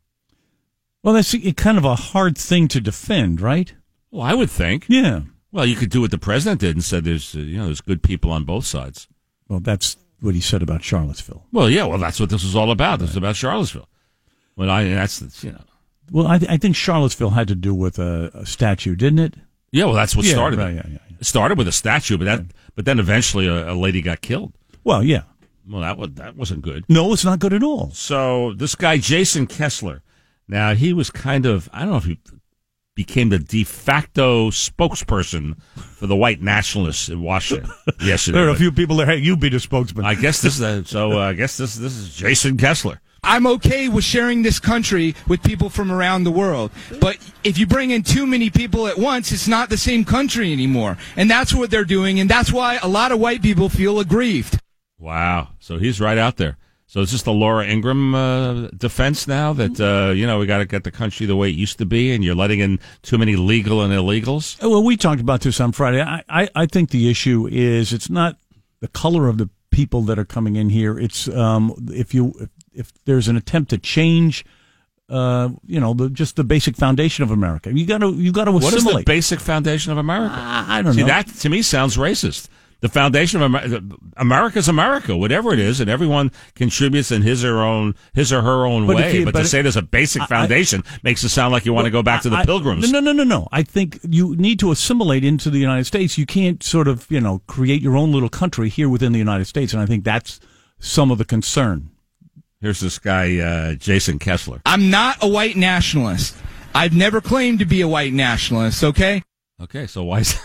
D: Well, that's a, kind of a hard thing to defend, right?
C: Well, I would think.
D: Yeah.
C: Well, you could do what the president did and said there's uh, you know there's good people on both sides.
D: Well, that's what he said about Charlottesville.
C: Well, yeah. Well, that's what this was all about. This is about Charlottesville. Well, I that's you know.
D: Well, I, th- I think Charlottesville had to do with a, a statue, didn't it?
C: Yeah, well, that's what
D: yeah,
C: started
D: right,
C: it.
D: yeah, yeah, yeah.
C: It started with a statue, but that, right. but then eventually a, a lady got killed.
D: Well, yeah.
C: Well, that was that wasn't good.
D: No, it's not good at all.
C: So this guy Jason Kessler, now he was kind of I don't know if he became the de facto spokesperson for the white nationalists in Washington yesterday.
D: There are a few people there. Hey, you be the spokesman.
C: I guess this is a, so. Uh, I guess this this is Jason Kessler.
U: I'm okay with sharing this country with people from around the world. But if you bring in too many people at once, it's not the same country anymore. And that's what they're doing, and that's why a lot of white people feel aggrieved.
C: Wow. So he's right out there. So is this the Laura Ingraham uh, defense now that, uh, you know, we got to get the country the way it used to be, and you're letting in too many legal and illegals?
D: Well, we talked about this on Friday. I, I, I think the issue is it's not the color of the people that are coming in here. It's um, if you... If, If there's an attempt to change, uh, you know, the, just the basic foundation of America, you got to you got to assimilate.
C: What is the basic foundation of America?
D: Uh, I don't
C: See,
D: know.
C: That to me sounds racist. The foundation of America, America's America, whatever it is, and everyone contributes in his or own his or her own
D: but
C: way.
D: You,
C: but,
D: but
C: to say there's a basic foundation I, makes it sound like you want
D: well,
C: to go back to the
D: I,
C: Pilgrims.
D: No, no, no, no. I think you need to assimilate into the United States. You can't sort of you know create your own little country here within the United States, and I think that's some of the concern.
C: Here's this guy, uh, Jason Kessler.
U: I'm not a white nationalist. I've never claimed to be a white nationalist, okay?
C: Okay, so why is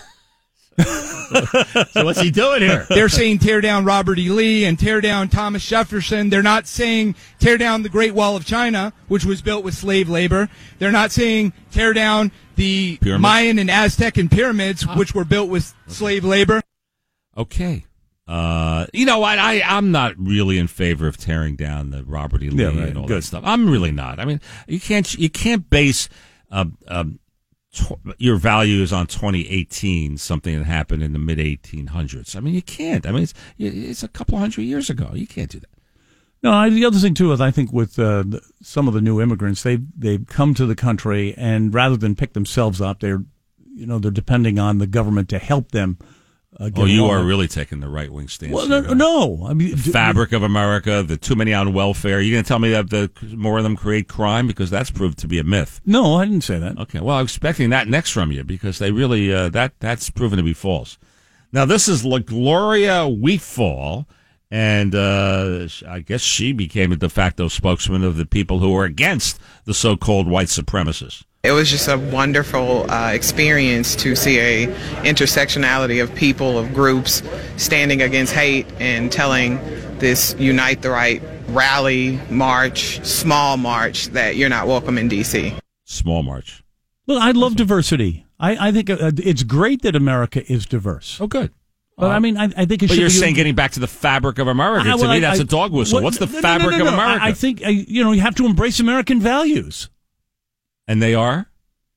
C: So what's he doing here?
U: They're saying tear down Robert E. Lee and tear down Thomas Jefferson. They're not saying tear down the Great Wall of China, which was built with slave labor. They're not saying tear down the
C: Pyramids.
U: Mayan and Aztecan pyramids, which were built with slave labor.
C: Okay. Uh, you know what? I, I'm not really in favor of tearing down the Robert E. Lee
D: Yeah, right.
C: and all
D: Good.
C: that stuff. I'm really not. I mean, you can't you can't base uh, um, tw- your values on twenty eighteen, something that happened in the mid eighteen hundreds. I mean, you can't. I mean, it's it's a couple hundred years ago. You can't do that.
D: No, I, the other thing too is I think with uh, the, some of the new immigrants, they they've come to the country, and rather than pick themselves up, they're you know they're depending on the government to help them. Uh,
C: Oh, you are really taking the right wing stance.
D: Well, no,
C: here, huh?
D: no. I mean,
C: the fabric of America, the too many on welfare. You're going to tell me that the more of them create crime, because that's proved to be a myth.
D: No, I didn't say that.
C: Okay, well, I'm expecting that next from you, because they really uh, that that's proven to be false. Now, this is LaGloria Wheatfall, and uh, I guess she became a de facto spokesman of the people who are against the so-called white supremacists.
V: It was just a wonderful uh, experience to see a intersectionality of people, of groups standing against hate and telling this Unite the Right rally, march, small march that you're not welcome in D C.
C: Small march.
D: Well, I love diversity. I, I think uh, it's great that America is diverse.
C: Oh, good.
D: But I mean, I, I think it
C: But
D: should
C: you're
D: be,
C: saying getting back to the fabric of America.
D: I-
C: to
D: well,
C: me,
D: I-
C: that's
D: I-
C: a dog whistle.
D: what-
C: What's the
D: no, no, no,
C: fabric
D: no, no,
C: of
D: no.
C: America?
D: I, I think uh, you know you have to embrace American values.
C: And they are?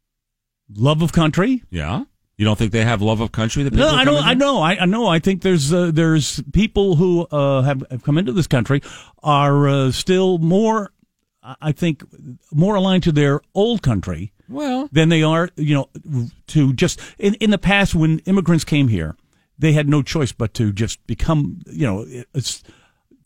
D: Love of country.
C: Yeah. You don't think they have love of country? The people
D: No,
C: who
D: I
C: come
D: don't.
C: in
D: I
C: here?
D: know. I, I know. I think there's uh, there's people who uh, have, have come into this country are uh, still more, I think, more aligned to their old country.
C: Well,
D: than they are, you know, to just in in the past when immigrants came here, they had no choice but to just become, you know, it's,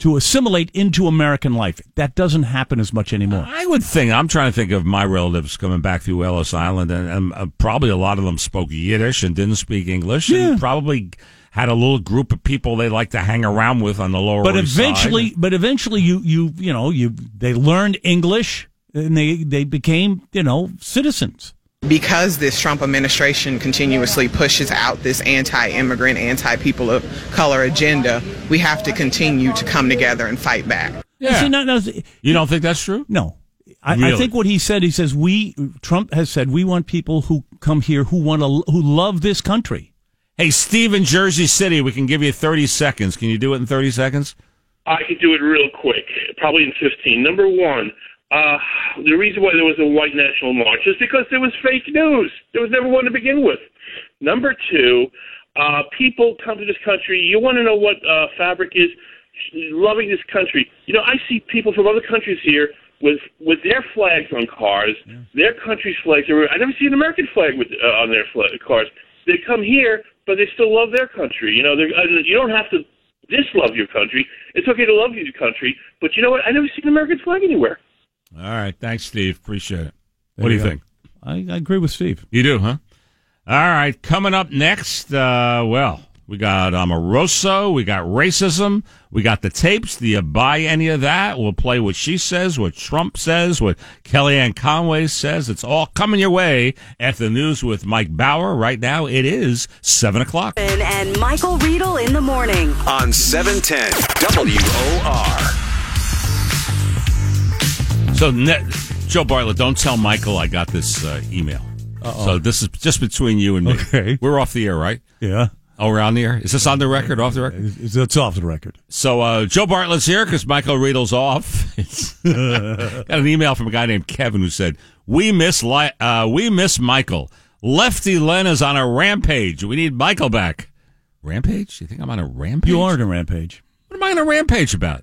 D: to assimilate into American life. That doesn't happen as much anymore.
C: I would think, I'm trying to think of my relatives coming back through Ellis Island, and, and uh, probably a lot of them spoke Yiddish and didn't speak English,
D: Yeah.
C: and probably had a little group of people they like to hang around with on the Lower
D: But
C: East
D: eventually,
C: Side.
D: but eventually, you you you know you they learned English and they they became you know citizens.
V: Because this Trump administration continuously pushes out this anti-immigrant, anti-people of color agenda, we have to continue to come together and fight back.
C: Yeah.
D: See, not- not-
C: You don't think that's true?
D: No. I, I
C: Really?
D: think what he said, he says, we, Trump has said, we want people who come here who want to, who love this country.
C: Hey, Steve in Jersey City, we can give you thirty seconds. Can you do it in thirty seconds?
A: I could do it real quick, probably in fifteen. Number one, uh, the reason why there was a white national march is because there was fake news. There was never one to begin with. Number two, uh, people come to this country. You want to know what uh, fabric is? Loving this country. You know, I see people from other countries here with with their flags on cars, yeah. their country's flags. I never see an American flag with uh, on their flag, cars. They come here, but they still love their country. You know, uh, you don't have to dislove your country. It's okay to love your country, but you know what? I never see an American flag anywhere.
C: All right. Thanks, Steve. Appreciate it.
D: There
C: What do you
D: you go.
C: think?
D: I, I agree with Steve.
C: You do, huh? All right. Coming up next, uh, well, we got Omarosa, we got racism, we got the tapes. Do you buy any of that? We'll play what she says, what Trump says, what Kellyanne Conway says. It's all coming your way at the news with Mike Bauer. Right now, it is seven o'clock.
H: And Michael Riedel in the morning.
B: On seven ten W O R.
C: So, ne- Joe Bartlett, don't tell Michael I got this uh, email.
D: Uh-oh.
C: So this is just between you and me.
D: Okay.
C: We're off the air, right?
D: Yeah.
C: Oh, we're on the air? Is this on the record, off the record?
D: It's, it's off the record.
C: So uh, Joe Bartlett's here because Michael Riedel's off. It's got an email from a guy named Kevin who said, we miss Li- uh, we miss Michael. Lefty Len is on a rampage. We need Michael back. Rampage? You think I'm on a rampage?
D: You are on a rampage.
C: What am I on a rampage about?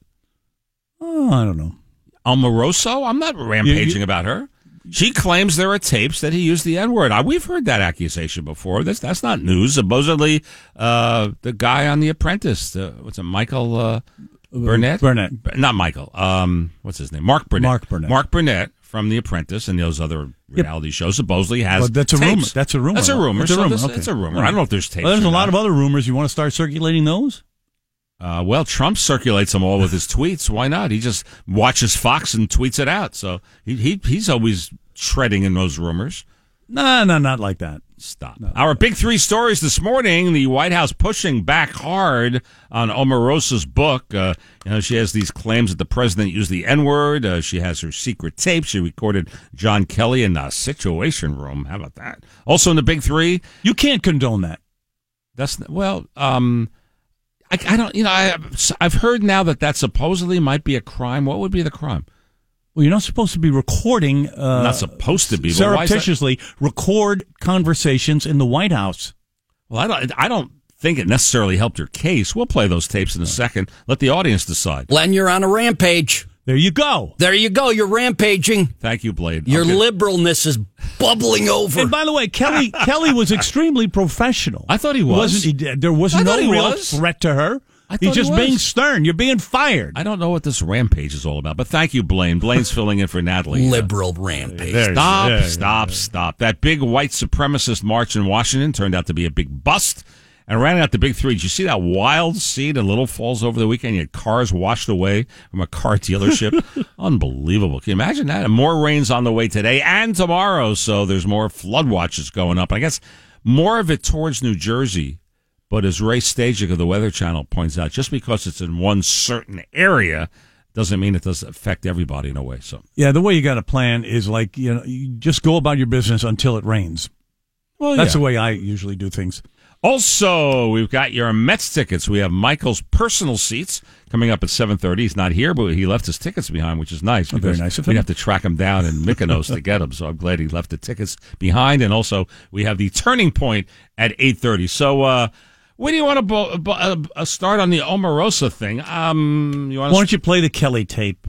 D: Oh, I don't know.
C: Omarosa? I'm not rampaging
D: You- you-
C: about her. She claims there are tapes that he used the N-word. Uh, We've heard that accusation before. That's that's not news. Supposedly, uh, the guy on The Apprentice, uh, what's it, Michael uh, Burnett?
D: Burnett.
C: B- Not Michael. Um, what's his name? Mark Burnett.
D: Mark Burnett.
C: Mark Burnett from The Apprentice and those other reality shows supposedly has
D: Well, that's a
C: tapes.
D: rumor. That's a rumor.
C: That's a rumor.
D: That's a
C: So
D: rumor.
C: this-
D: Okay.
C: It's a rumor.
D: All
C: I don't know
D: right.
C: if there's tapes.
D: Well, there's
C: or
D: a lot
C: not.
D: of other rumors. You want to start circulating those?
C: Uh, well, Trump circulates them all with his tweets. Why not? He just watches Fox and tweets it out. So he, he he's always treading in those rumors.
D: No, no, not like that.
C: Stop. Our big three stories this morning: the White House pushing back hard on Omarosa's book. Uh, you know, she has these claims that the president used the N-word. Uh, she has her secret tape. She recorded John Kelly in a Situation Room. How about that? Also in the big three,
D: you can't condone that.
C: That's well. Um, I, I don't. You know, I, I've heard now that that supposedly might be a crime. What would be the crime?
D: Well, you're not supposed to be recording. Uh,
C: Not supposed to be. But why is that-
D: surreptitiously record conversations in the White House.
C: Well, I don't. I don't think it necessarily helped her case. We'll play those tapes in a second. Let the audience decide.
G: Len, you're on a rampage.
D: There you go.
G: There you go. You're rampaging.
C: Thank you, Blade.
G: Your
C: Okay.
G: liberalness is bubbling over.
D: And by the way, Kelly Kelly was extremely professional.
C: I thought he was.
D: Wasn't he? did- There was
C: I
D: no
C: thought he
D: real
C: was.
D: threat to her.
C: I
D: He's
C: thought he
D: just
C: was.
D: being stern. You're being fired.
C: I don't know what this rampage is all about, but thank you, Blaine. Blaine's filling in for Natalie.
G: Liberal rampage.
D: There-
C: Stop,
D: yeah, yeah,
C: stop,
D: yeah.
C: stop. That big white supremacist march in Washington turned out to be a big bust and ran out the big three. Did you see that wild scene in Little Falls over the weekend? You had cars washed away from a car dealership. Unbelievable. Can you imagine that? And more rain's on the way today and tomorrow, so there's more flood watches going up. I guess more of it towards New Jersey. But as Ray Stajic of the Weather Channel points out, just because it's in one certain area doesn't mean it doesn't affect everybody in a way. So,
D: Yeah, the way you got to plan is like, you know, you just go about your business until it rains.
C: well,
D: That's
C: yeah.
D: the way I usually do things.
C: Also, we've got your Mets tickets. We have Michael's personal seats coming up at seven thirty. He's not here, but he left his tickets behind, which is nice.
D: Oh, very
C: because
D: nice of
C: we'd
D: him.
C: have to track him down in Mykonos to get him, so I'm glad he left the tickets behind. And also, we have the Turning Point at eight thirty. So, uh, where do you want to bo- bo- uh, uh, start on the Omarosa thing? Um, you want
D: Why don't you play the Kelly tape?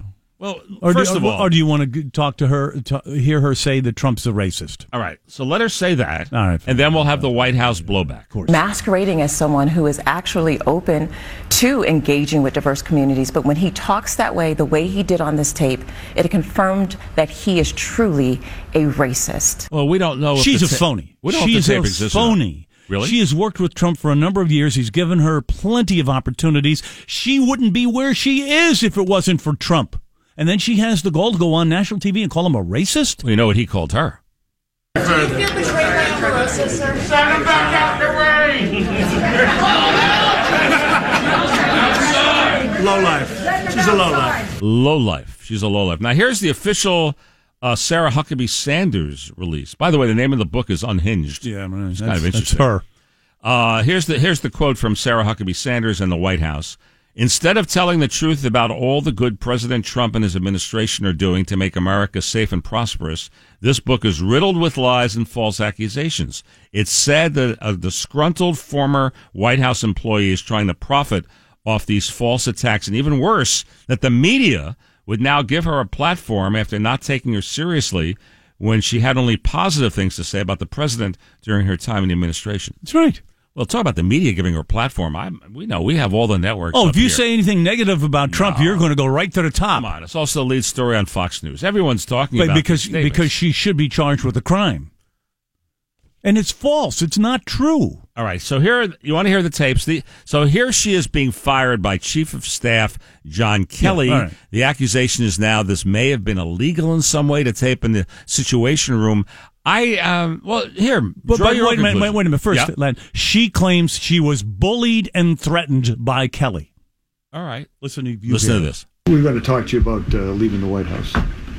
C: Well,
D: or
C: first
D: do,
C: of all,
D: or do you want to talk to her, to hear her say that Trump's a racist?
C: All right, so let her say that,
D: all right,
C: and then we'll have the White House blowback. Of
D: course.
I: Masquerading as someone who is actually open to engaging with diverse communities, but when he talks that way, the way he did on this tape, it confirmed that he is truly a racist.
C: Well, we don't know. If
D: She's
C: the
D: a
C: ta-
D: phony.
C: We don't know if
D: She's
C: the tape
D: a
C: exists or not.
D: phony.
C: Really?
D: She has worked with Trump for a number of years. He's given her plenty of opportunities. She wouldn't be where she is if it wasn't for Trump. And then she has the gall to go on national T V and call him a racist?
C: Well, you know what he called her.
E: Do you feel betrayed by Omarosa, sir? Send him back out the way!
D: Low life. She's a low life.
C: Low life. She's a low life. Now, here's the official uh, Sarah Huckabee Sanders release. By the way, the name of the book is Unhinged.
D: Yeah, man,
C: it's
D: that's,
C: kind of interesting.
D: That's her.
C: Uh, here's the here's the quote from Sarah Huckabee Sanders and the White House. Instead of telling the truth about all the good President Trump and his administration are doing to make America safe and prosperous, this book is riddled with lies and false accusations. It's said that a disgruntled former White House employee is trying to profit off these false attacks, and even worse, that the media would now give her a platform after not taking her seriously when she had only positive things to say about the president during her time in the administration.
D: That's right.
C: Well, talk about the media giving her a platform. I, we know we have all the networks.
D: Oh,
C: up
D: if you
C: here.
D: say anything negative about Trump,
C: No.
D: you're going to go right to the top.
C: Come on, it's also the lead story on Fox News. Everyone's talking
D: But
C: about
D: because
C: these statements.
D: because she should be charged with a crime. And it's false. It's not true.
C: All right, so here you want to hear the tapes. The, so here she is being fired by Chief of Staff John Kelly.
D: Yeah, all right.
C: The accusation is now this may have been illegal in some way to tape in the Situation Room. I um well here
D: But,
C: draw
D: but
C: your
D: wait,
C: own
D: wait, wait,
C: conclusion.
D: wait a minute. First,
C: Yeah.
D: Len, she claims she was bullied and threatened by Kelly.
C: All right,
D: listen to you.
C: listen
D: hear
C: to
D: it.
C: this.
F: We've got to talk to you about uh, leaving the White House.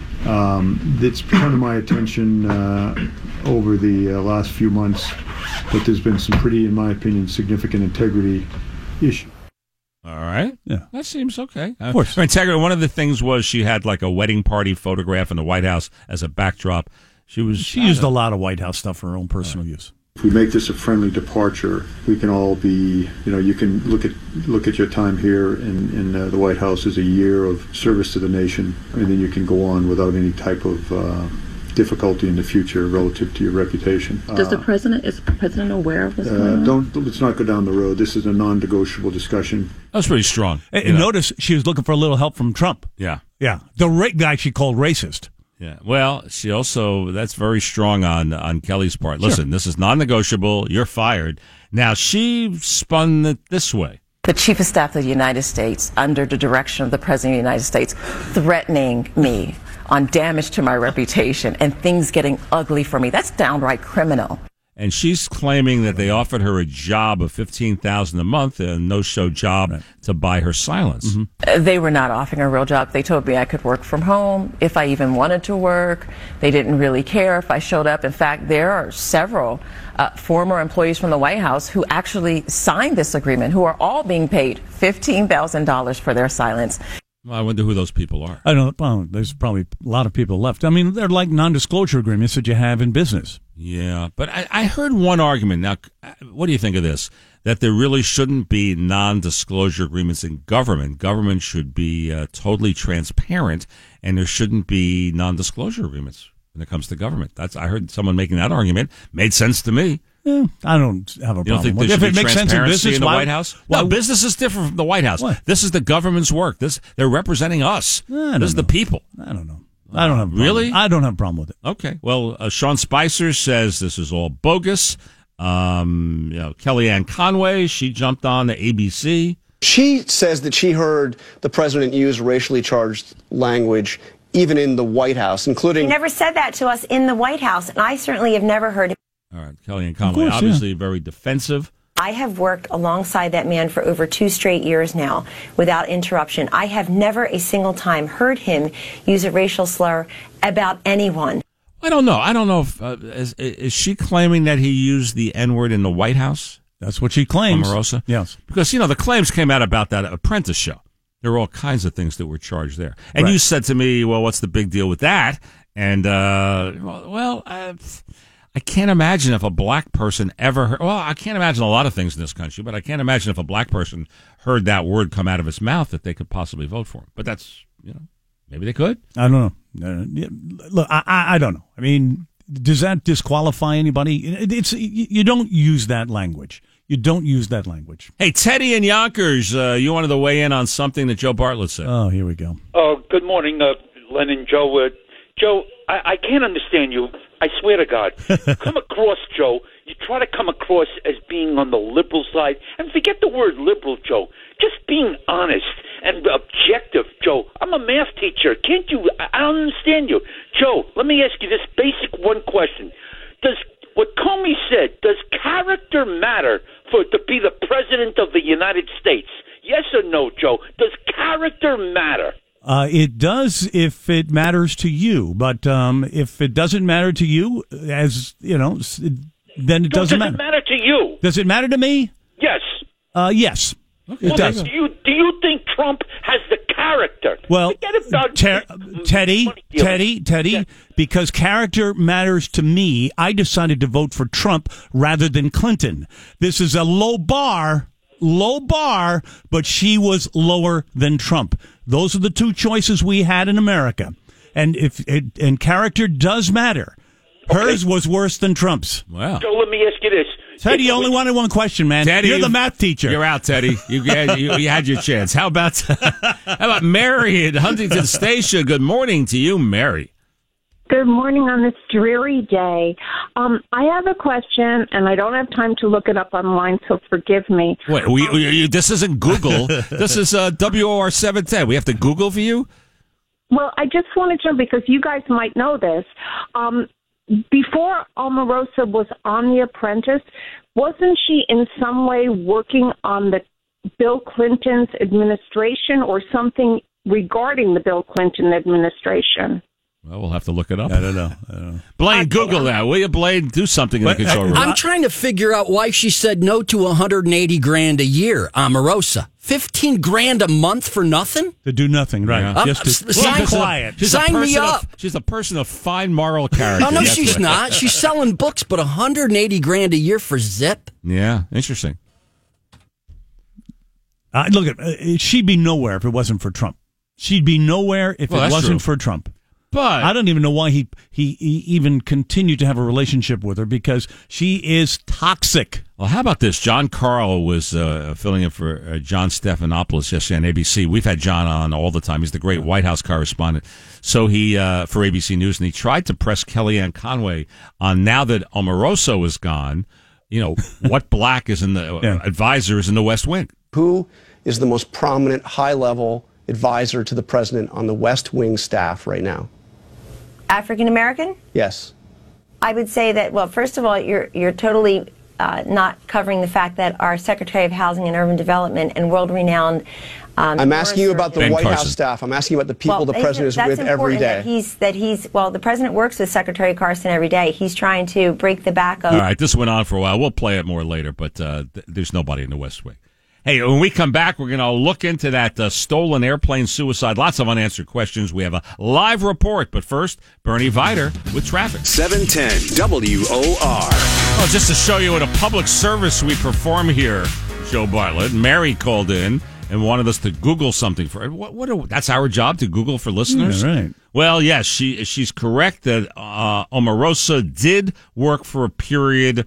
F: Um, it's come to my attention uh, over the uh, last few months that there's been some pretty, in my opinion, significant integrity issues.
C: All right.
D: Yeah.
C: That seems okay.
D: Of course.
C: Uh, Integrity, one of the things was she had like a wedding party photograph in the White House as a backdrop. She was
D: She used a lot of White House stuff for her own personal use.
F: If we make this a friendly departure, we can all be, you know, you can look at look at your time here in, in uh, the White House as a year of service to the nation, and then you can go on without any type of uh, difficulty in the future relative to your reputation.
I: Does the
F: Uh,
I: president, is the president aware of this?
F: uh, don't let's not go down the road. This is a non-negotiable discussion.
C: That was pretty strong.
D: And,
C: you
D: and
C: know.
D: notice she was looking for a little help from Trump.
C: Yeah.
D: Yeah. The ra- guy she called racist.
C: Yeah. Well, she also, that's very strong on on Kelly's part. Listen, this is non-negotiable. You're fired. Now, she spun it this way.
I: The Chief of Staff of the United States, under the direction of the President of the United States, threatening me on damage to my reputation and things getting ugly for me. That's downright criminal.
C: And she's claiming that they offered her a job of fifteen thousand dollars a month, a no-show job to buy her silence.
D: Mm-hmm.
I: Uh, They were not offering a real job. They told me I could work from home if I even wanted to work. They didn't really care if I showed up. In fact, there are several uh, former employees from the White House who actually signed this agreement, who are all being paid fifteen thousand dollars for their silence.
C: Well, I wonder who those people are.
D: I don't know. There's probably a lot of people left. I mean, they're like non-disclosure agreements that you have in business.
C: Yeah, but I, I heard one argument. Now, what do you think of this? That there really shouldn't be non-disclosure agreements in government. Government should be uh, totally transparent, and there shouldn't be non-disclosure agreements when it comes to government. That's I heard someone making that argument. Made sense to me.
D: Yeah, I don't have a
C: You don't
D: problem
C: think
D: with
C: there
D: it.
C: should
D: If
C: be
D: it makes sense in
C: transparency
D: business,
C: in the
D: why,
C: White House?
D: Why,
C: No, business is different from the White House.
D: What?
C: This is the government's work. This they're representing us.
D: I don't
C: This is the
D: know.
C: people.
D: I don't know. I don't have a problem.
C: Really?
D: I don't have a problem with it.
C: Okay. Well, uh, Sean Spicer says this is all bogus. Um, you know, Kellyanne Conway, she jumped on the A B C.
J: She says that she heard the president use racially charged language even in the White House,
W: He
J: including...
W: never said that to us in the White House, and I certainly have never heard it.
C: All right, Kellyanne Conway,
W: course,
C: obviously very defensive.
W: I have worked alongside that man for over two straight years now without interruption. I have never a single time heard him use a racial slur about anyone.
C: I don't know. I don't know if uh, is, is she claiming that he used the N-word in the White House?
D: That's what she claims.
C: Omarosa?
D: Yes.
C: Because, you know, the claims came out about that Apprentice show. There were all kinds of things that were charged there. And
D: Right.
C: you said to me, well, what's the big deal with that? And, uh, well, uh, I can't imagine if a black person ever heard, well, I can't imagine a lot of things in this country, but I can't imagine if a black person heard that word come out of his mouth that they could possibly vote for him. But that's, you know, Maybe they could.
D: I don't know. Uh, yeah, look, I, I I don't know. I mean, does that disqualify anybody? It, it's you, you don't use that language. You don't use that language.
C: Hey, Teddy and Yonkers, uh, you wanted to weigh in on something that Joe Bartlett said.
D: Oh, here we go.
K: Oh, good morning, uh, Len and Joe. Uh, Joe, I, I can't understand you. I swear to God. You come across, Joe, you try to come across as being on the liberal side. And forget the word liberal, Joe. Just being honest and objective, Joe. I'm a math teacher. Can't you? I, I don't understand you. Joe, let me ask you this basic one question. Does what Comey said, does character matter for to be the president of the United States? Yes or no, Joe? Does character matter?
D: Uh, it does if it matters to you, but um, if it doesn't matter to you, as you know, then it doesn't matter.
K: Does it matter to you?
D: Does it matter to me?
K: Yes.
D: Uh, yes,
K: Okay.
D: it
K: Well,
D: does.
K: Do you do you think Trump has the character?
D: Well,
K: Forget about
D: Ter- Teddy, Teddy, Teddy, because character matters to me, I decided to vote for Trump rather than Clinton. This is a low bar, low bar, but she was lower than Trump. Those are the two choices we had in America. And if it, and character does matter. Hers was worse than Trump's.
C: Wow.
K: So let me ask you this.
D: Teddy, you only wanted one question, man.
C: Teddy,
D: You're the
C: you-
D: math teacher.
C: You're out, Teddy. You, had, you, you had your chance. How about how about Mary at Huntington Station? Good morning to you, Mary.
L: Good morning on this dreary day. Um, I have a question, and I don't have time to look it up online, so forgive me.
C: Wait, we, we, you, this isn't Google. This is uh, W O R seven ten. We have to Google for you?
L: Well, I just wanted to know, because you guys might know this. Um, before Omarosa was on The Apprentice, wasn't she in some way working on the Bill Clinton's administration or something regarding the Bill Clinton administration?
C: Well, we'll have to look it up.
D: I don't know. I don't know.
C: Blaine, Google that, will you, Blaine? Do something in the control room.
G: I'm trying to figure out why she said no to one hundred eighty grand a year, Omarosa. fifteen grand a month for nothing?
D: To do nothing, right.
G: Yeah.
D: Just to
G: Uh, sign-
D: keep quiet.
C: She's
G: Sign
C: a
G: me
C: person
G: up.
C: Of, she's a person of fine moral character.
G: Oh, no,
C: That's
G: she's
C: what-
G: not. She's selling books, but one hundred eighty grand a year for Zip?
C: Yeah, interesting.
D: Uh, look, at uh, she'd be nowhere if it wasn't for Trump. She'd be nowhere if
C: Well,
D: it
C: that's
D: wasn't
C: true.
D: for Trump.
C: But
D: I don't even know why he, he he even continued to have a relationship with her, because she is toxic.
C: Well, how about this? John Carl was uh, filling in for uh, John Stephanopoulos yesterday on A B C. We've had John on all the time. He's the great White House correspondent. So he, uh, for A B C News, and he tried to press Kellyanne Conway on, now that Omarosa is gone, you know, what black is in the
D: Yeah.
C: uh, advisor is in the West Wing.
J: Who is the most prominent high-level advisor to the president on the West Wing staff right now?
W: African American?
J: Yes.
W: I would say that, well, first of all, you're you're totally uh, not covering the fact that our Secretary of Housing and Urban Development and world-renowned um,
J: I'm asking you about the
C: Ben
J: White
C: Carson.
J: House staff. I'm asking you about the people
W: well,
J: the president is
W: that's
J: with every
W: important
J: day.
W: That he's that he's well, the president works with Secretary Carson every day. He's trying to break the back of.
C: All right, this went on for a while. We'll play it more later, but uh, th- there's nobody in the West Wing. Hey, when we come back, we're going to look into that uh, stolen airplane suicide. Lots of unanswered questions. We have a live report, but first, Bernie Vider with traffic.
B: seven ten W O R.
C: Oh, just to show you what a public service we perform here, Joe Bartlett. Mary called in and wanted us to Google something for what? What? Are, that's our job, to Google for listeners.
D: Yeah, right.
C: Well, yes, she she's correct that uh, Omarosa did work for a period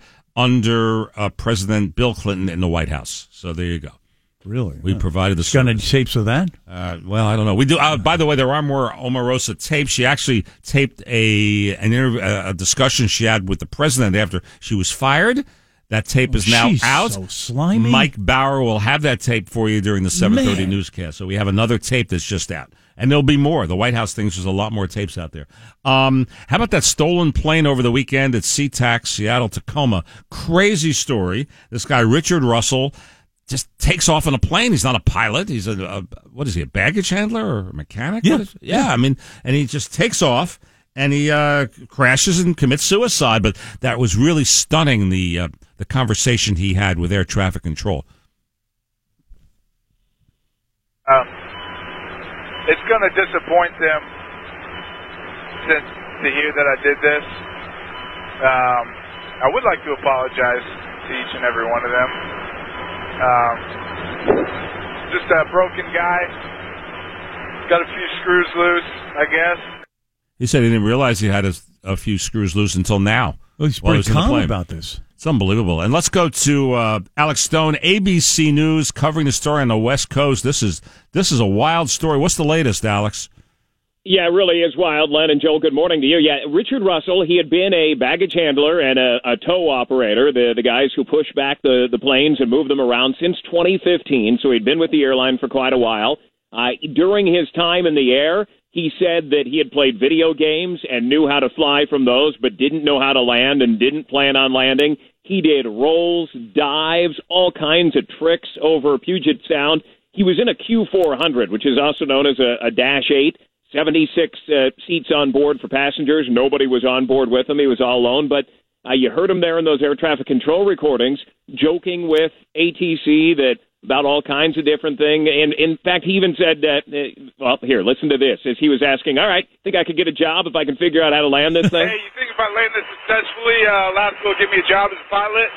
C: under uh, President Bill Clinton in the White House. So there you go.
D: Really?
C: We provided the
D: Got any tapes of that?
C: Uh, well, I don't know. We do. Uh, by the way, there are more Omarosa tapes. She actually taped a an interview, a discussion she had with the president after she was fired. That tape is now
D: she's
C: out.
D: so slimy.
C: Mike Bauer will have that tape for you during the seven thirty
D: Man.
C: newscast. So we have another tape that's just out. And there'll be more. The White House thinks there's a lot more tapes out there. Um, how about that stolen plane over the weekend at SeaTac, Seattle, Tacoma? Crazy story. This guy, Richard Russell, just takes off on a plane. He's not a pilot. He's a, a what is he, a baggage handler or a mechanic?
D: Yeah.
C: What is- yeah, I mean, and he just takes off and he uh, crashes and commits suicide. But that was really stunning, the uh, the conversation he had with air traffic control.
M: Um, it's going to disappoint them to, to hear that I did this. Um, I would like to apologize to each and every one of them. Um, just a broken guy, got a few screws loose, I guess.
C: He said he didn't realize he had a, a few screws loose until now.
D: Well, he's
C: while he
D: pretty
C: was in the
D: calm
C: plane.
D: about this.
C: It's unbelievable. And let's go to uh, Alex Stone, A B C News, covering the story on the West Coast. This is this is a wild story. What's the latest, Alex?
N: Yeah, it really is wild. Len and Joel, good morning to you. Yeah, Richard Russell, he had been a baggage handler and a, a tow operator, the the guys who push back the, the planes and move them around since twenty fifteen, so he'd been with the airline for quite a while. Uh, during his time in the air, he said that he had played video games and knew how to fly from those, but didn't know how to land and didn't plan on landing. He did rolls, dives, all kinds of tricks over Puget Sound. He was in a Q four hundred, which is also known as a, a Dash eight. seventy-six uh, seats on board for passengers. Nobody was on board with him. He was all alone. But uh, you heard him there in those air traffic control recordings joking with A T C that about all kinds of different things. And in fact, he even said that, uh, well, here, listen to this. As he was asking, all right, think I could get a job if I can figure out how to land this thing?
M: Hey, you think if I land this successfully, uh, allowed to go give me a job as a pilot?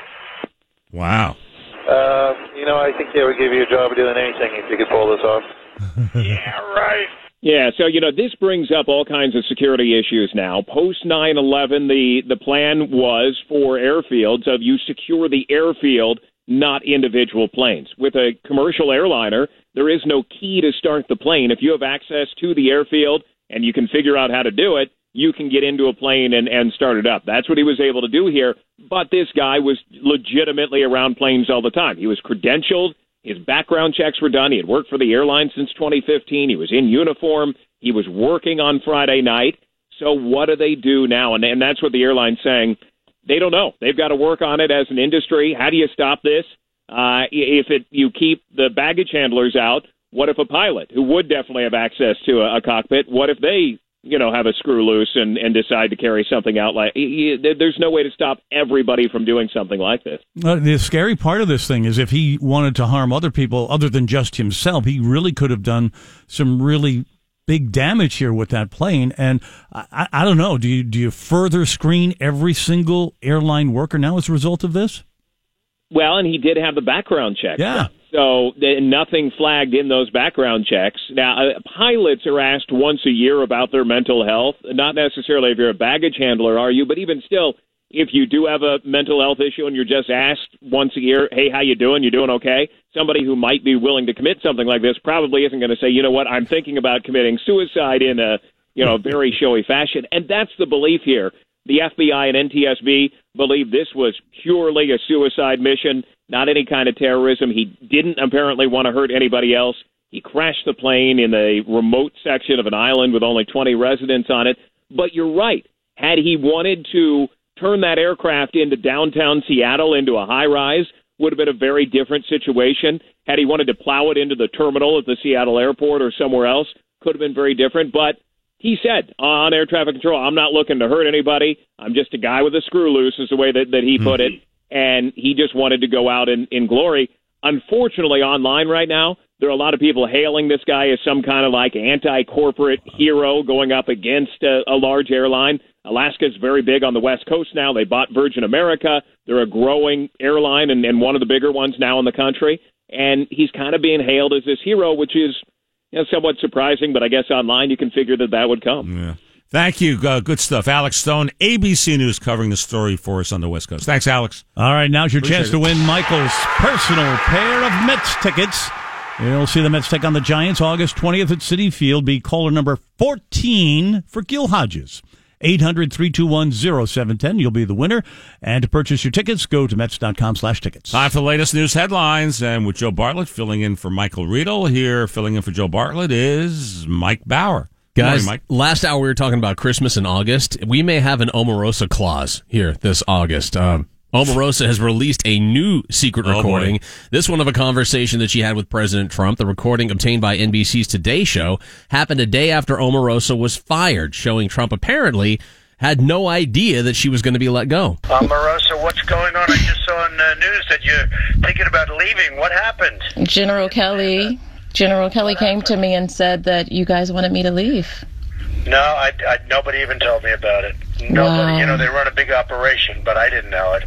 C: Wow.
O: Uh, you know, I think they would give you a job doing anything if you could pull this off.
M: Yeah, right.
N: Yeah, so, you know, this brings up all kinds of security issues now. Post nine eleven, the, the plan was for airfields of you secure the airfield, not individual planes. With a commercial airliner, there is no key to start the plane. If you have access to the airfield and you can figure out how to do it, you can get into a plane and, and start it up. That's what he was able to do here. But this guy was legitimately around planes all the time. He was credentialed. His background checks were done. He had worked for the airline since twenty fifteen. He was in uniform. He was working on Friday night. So what do they do now? And, and that's what the airline's saying. They don't know. They've got to work on it as an industry. How do you stop this? Uh, if it, you keep the baggage handlers out, what if a pilot who would definitely have access to a, a cockpit, what if they, you know, have a screw loose and, and decide to carry something out? Like, there's no way to stop everybody from doing something like this.
D: Uh, the scary part of this thing is if he wanted to harm other people other than just himself, he really could have done some really big damage here with that plane. And I, I don't know, do you do you further screen every single airline worker now as a result of this?
N: Well, and he did have the background check.
D: Yeah.
N: So th- nothing flagged in those background checks. Now, uh, pilots are asked once a year about their mental health. Not necessarily if you're a baggage handler, are you? But even still, if you do have a mental health issue and you're just asked once a year, hey, how you doing? You doing okay? Somebody who might be willing to commit something like this probably isn't going to say, you know what, I'm thinking about committing suicide in a, you know, very showy fashion. And that's the belief here. The F B I and N T S B believe this was purely a suicide mission, not any kind of terrorism. He didn't apparently want to hurt anybody else. He crashed the plane in a remote section of an island with only twenty residents on it. But you're right. Had he wanted to turn that aircraft into downtown Seattle, into a high-rise, would have been a very different situation. Had he wanted to plow it into the terminal at the Seattle airport or somewhere else, could have been very different. But he said on air traffic control, I'm not looking to hurt anybody. I'm just a guy with a screw loose, is the way that, that he put it. And he just wanted to go out in, in glory. Unfortunately, online right now, there are a lot of people hailing this guy as some kind of like anti-corporate hero going up against a, a large airline. Alaska's very big on the West Coast now. They bought Virgin America. They're a growing airline and, and one of the bigger ones now in the country. And he's kind of being hailed as this hero, which is, you know, somewhat surprising, but I guess online you can figure that that would come.
C: Yeah. Thank you. Uh, good stuff. Alex Stone, A B C News, covering the story for us on the West Coast. Thanks, Alex.
D: All right, now's your
C: Appreciate
D: chance
C: it.
D: to win Michael's personal pair of Mets tickets. You'll see the Mets take on the Giants August twentieth at Citi Field. Be caller number fourteen for Gil Hodges. eight hundred, three two one, oh seven one oh. You'll be the winner. And to purchase your tickets, go to Mets.com slash tickets.
C: Time for the latest news headlines. And with Joe Bartlett filling in for Michael Riedel, here filling in for Joe Bartlett is Mike Bauer. Good
P: Guys,
C: morning, Mike.
P: last hour we were talking about Christmas in August. We may have an Omarosa clause here this August. Um, Omarosa has released a new secret
C: Oh,
P: recording.
C: boy.
P: This one of a conversation that she had with President Trump. The recording obtained by N B C's Today Show happened a day after Omarosa was fired, showing Trump apparently had no idea that she was going to be let go.
X: Omarosa, what's going on? I just saw on the news that you're thinking about leaving. What happened?
I: General Kelly, General Kelly came to me and said that you guys wanted me to leave.
X: No, I, I, nobody even told me about it. Nobody,
I: Wow.
X: you know, they run a big operation, but I didn't know it.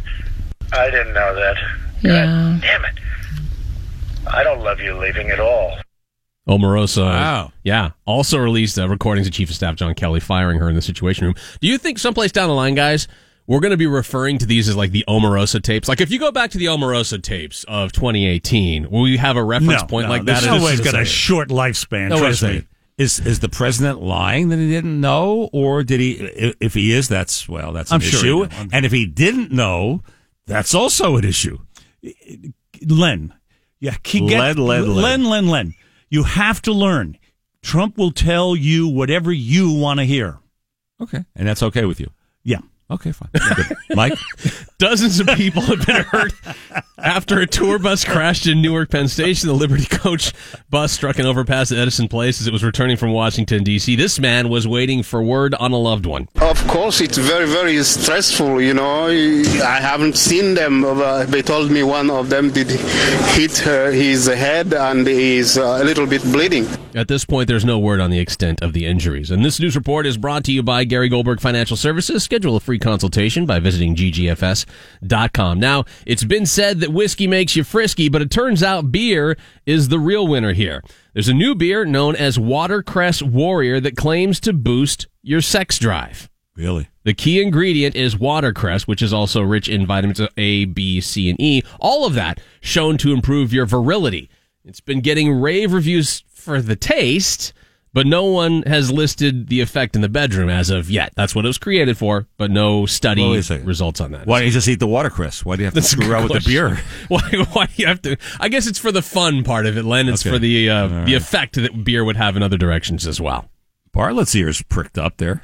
X: I didn't know that.
I: Yeah.
X: Damn it. I don't love you leaving at all.
P: Omarosa,
C: Wow.
P: yeah, also released uh, recordings of Chief of Staff John Kelly firing her in the Situation Room. Do you think someplace down the line, guys, we're going to be referring to these as like the Omarosa tapes? Like if you go back to the Omarosa tapes of twenty eighteen, will we have a reference
D: No,
P: point
D: no,
P: like
D: this
P: that?
D: is got a short lifespan.
C: No, wait a
D: trust me.
C: second. Is is the president lying that he didn't know, or did he? i- If he is, that's well, that's an
D: I'm sure he
C: issue.
D: knew. I'm-
C: And if he didn't know, that's also an issue.
D: Len, yeah, keep get,
C: Len, Len, Len.
D: Len, Len, Len. You have to learn. Trump will tell you whatever you want to hear.
C: Okay, and that's okay with you.
D: Yeah.
C: Okay, fine. Good. Mike?
P: Dozens of people have been hurt after a tour bus crashed in Newark Penn Station. The Liberty Coach bus struck an overpass at Edison Place as it was returning from Washington, D C. This man was waiting for word on a loved one.
Q: Of course, it's very, very stressful, you know. I haven't seen them. Uh, they told me one of them did hit uh, his head and is uh, a little bit bleeding.
P: At this point, there's no word on the extent of the injuries. And this news report is brought to you by Gary Goldberg Financial Services. Schedule a free consultation by visiting G G F S dot com. Now, it's been said that whiskey makes you frisky, but it turns out beer is the real winner here. There's a new beer known as Watercress Warrior that claims to boost your sex drive.
C: Really?
P: The key ingredient is watercress, which is also rich in vitamins A, B, C, and E. All of that shown to improve your virility. It's been getting rave reviews for the taste, but no one has listed the effect in the bedroom as of yet. That's what it was created for, but no study
C: Well, wait a second.
P: results on that.
C: Why don't you just eat the watercress? Why do you have to
P: That's a
C: screw around
P: good
C: with the beer?
P: question. Why, why do you have to? I guess it's for the fun part of it, Len. It's
C: Okay.
P: for the uh,
C: All
P: the
C: right.
P: effect that beer would have in other directions as well.
C: Bartlett's ears pricked up there.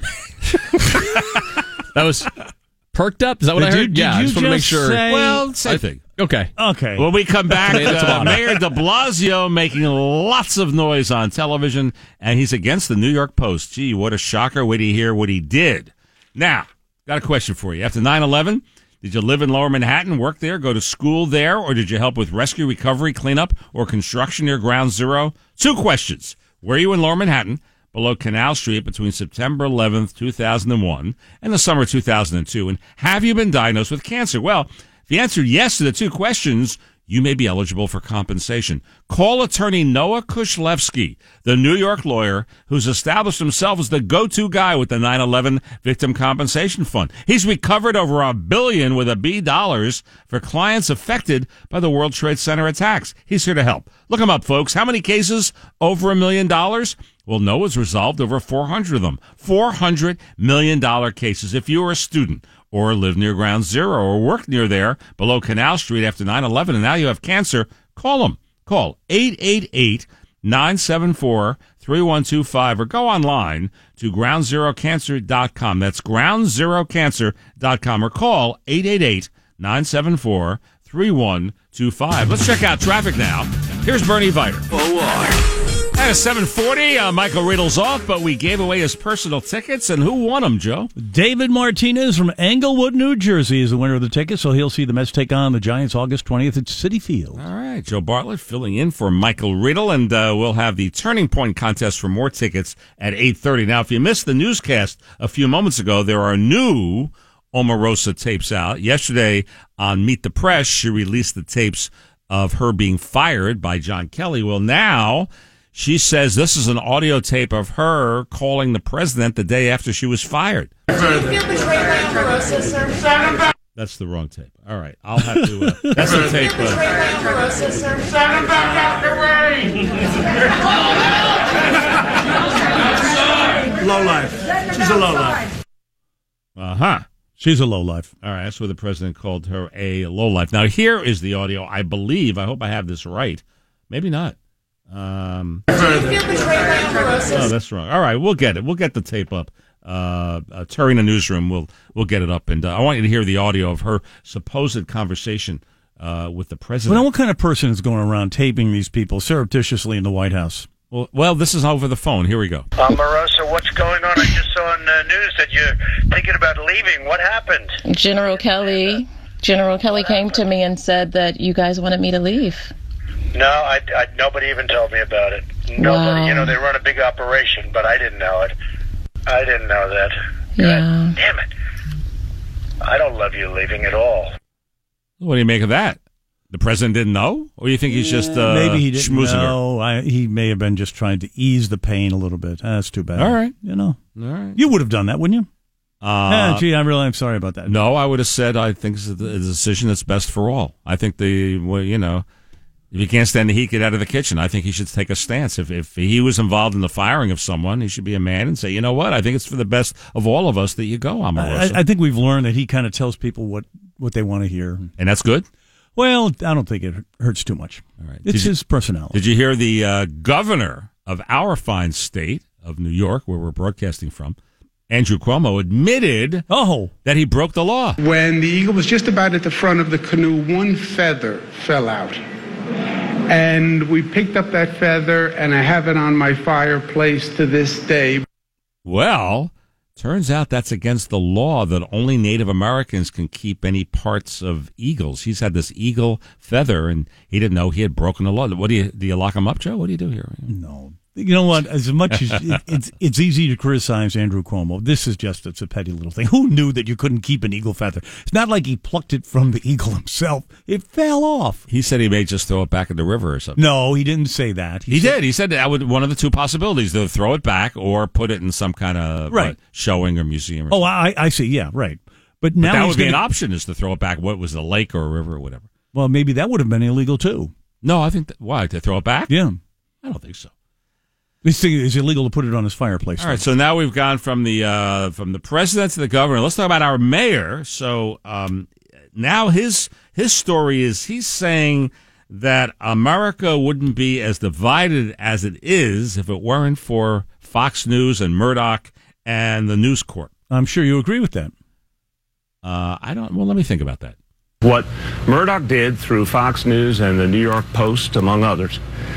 P: That was perked up. Is that what
C: Did
P: I
C: you-
P: heard?
C: did
P: yeah, I
C: you
P: just want to make
C: just
P: sure.
C: say- Well, same
P: I-
C: thing.
P: Okay.
D: Okay.
C: When we come back,
P: Tomato,
C: uh,
P: tomato.
C: Mayor de Blasio making lots of noise on television, and he's against the New York Post. Gee, what a shocker. Wait till you hear what he did. Now, got a question for you. After nine eleven, did you live in Lower Manhattan, work there, go to school there, or did you help with rescue, recovery, cleanup, or construction near Ground Zero? Two questions. Were you in Lower Manhattan, below Canal Street, between September eleventh, two thousand one and the summer two thousand two? And have you been diagnosed with cancer? Well, if you answered yes to the two questions, you may be eligible for compensation. Call attorney Noah Kushlevsky, the New York lawyer who's established himself as the go-to guy with the nine eleven Victim Compensation Fund. He's recovered over a billion with a B dollars for clients affected by the World Trade Center attacks. He's here to help. Look him up, folks. How many cases over a million dollars? Well, Noah's resolved over four hundred of them. four hundred million dollars cases. If you were a student or live near Ground Zero or work near there below Canal Street after nine eleven and now you have cancer, call him. Call eight eight eight, nine seven four, three one two five or go online to ground zero cancer dot com. That's ground zero cancer dot com or call eight eight eight, nine seven four, three one two five. Let's check out traffic now. Here's Bernie Viter.
B: O R.
C: At a seven forty, uh, Michael Riddle's off, but we gave away his personal tickets, and who won them, Joe?
D: David Martinez from Englewood, New Jersey is the winner of the tickets, so he'll see the Mets take on the Giants August twentieth at Citi Field.
C: All right, Joe Bartlett filling in for Michael Riddle, and uh, we'll have the Turning Point contest for more tickets at eight thirty. Now, if you missed the newscast a few moments ago, there are new Omarosa tapes out. Yesterday on Meet the Press, she released the tapes of her being fired by John Kelly. Well, now she says this is an audio tape of her calling the president the day after she was fired.
E: Do you feel betrayed by Omarosa, sir?
C: That's the wrong tape. All right, I'll have to. Uh, that's the tape.
E: Betrayed
C: Uh,
E: by Omarosa, sir? Send him back out the way!
D: Low life. She's a low life.
C: uh huh.
D: She's a low life.
C: All right, that's what the president called her, a lowlife. Now, here is the audio, I believe. I hope I have this right. Maybe not. Um,
E: Do you feel betrayed by Omarosa?
C: no, that's wrong. All right, we'll get it. We'll get the tape up. Uh, uh, Terry in the newsroom, we'll we'll get it up. And uh, I want you to hear the audio of her supposed conversation uh, with the president.
D: Well, what kind of person is going around taping these people surreptitiously in the White House?
C: Well, well, this is over the phone. Here we go.
X: Omarosa, what's going on? I just saw on the news that you're thinking about leaving. What happened?
I: General Kelly, General Kelly came to me and said that you guys wanted me to leave.
X: No, I, I, nobody even told me about it. Nobody.
I: Wow.
X: You know, they run a big operation, but I didn't know it. I didn't know that.
I: Yeah.
X: Damn it. I don't love you leaving at all.
C: What do you make of that? The president didn't know? Or you think he's just uh,
D: Maybe he didn't
C: schmoozing her?
D: know. I, he may have been just trying to ease the pain a little bit. Ah, that's too bad.
C: All right.
D: You know.
C: All right.
D: You would have done that, wouldn't you?
C: Uh,
D: Ah, gee, I'm really I'm sorry about that.
C: No, I would have said I think it's a, a decision that's best for all. I think the, well, you know, if you can't stand the heat, get out of the kitchen. I think he should take a stance. If if he was involved in the firing of someone, he should be a man and say, you know what, I think it's for the best of all of us that you go, Omarosa.
D: I, I think we've learned that he kind of tells people what, what they want to hear.
C: And that's good?
D: Well, I don't think it hurts too much.
C: All right.
D: It's
C: Did you-
D: his personality.
C: Did you hear the uh, governor of our fine state of New York, where we're broadcasting from, Andrew Cuomo, admitted
D: oh.
C: that he broke the law?
R: When the eagle was just about at the front of the canoe, one feather fell out. And we picked up that feather, and I have it on my fireplace to this day.
C: Well, turns out that's against the law that only Native Americans can keep any parts of eagles. He's had this eagle feather, and he didn't know he had broken the law. What do you do? You lock him up, Joe? What do you do here?
D: No. You know what? As much as it, it's it's easy to criticize Andrew Cuomo, this is just it's a petty little thing. Who knew that you couldn't keep an eagle feather? It's not like he plucked it from the eagle himself. It fell off.
C: He said he may just throw it back in the river or something.
D: No, he didn't say that.
C: He,
D: said,
C: did. He said that would one of the two possibilities: to throw it back or put it in some kind of
D: Right.
C: uh, showing or museum. Or
D: Oh, I, I see. Yeah, right. But
C: But
D: now
C: that
D: he's
C: would be
D: gonna,
C: an option: is to throw it back. What was a lake or a river or whatever?
D: Well, maybe that would have been illegal too.
C: No, I think that, why to throw it back?
D: Yeah,
C: I don't think so.
D: This thing is illegal to put it on his fireplace.
C: All right, so now we've gone from the uh, from the president to the governor. Let's talk about our mayor. So um, now his his story is he's saying that America wouldn't be as divided as it is if it weren't for Fox News and Murdoch and the News Corp.
D: I'm sure you agree with that.
C: Uh, I don't. Well, let me think about that.
S: What Murdoch did through Fox News and the New York Post, among others,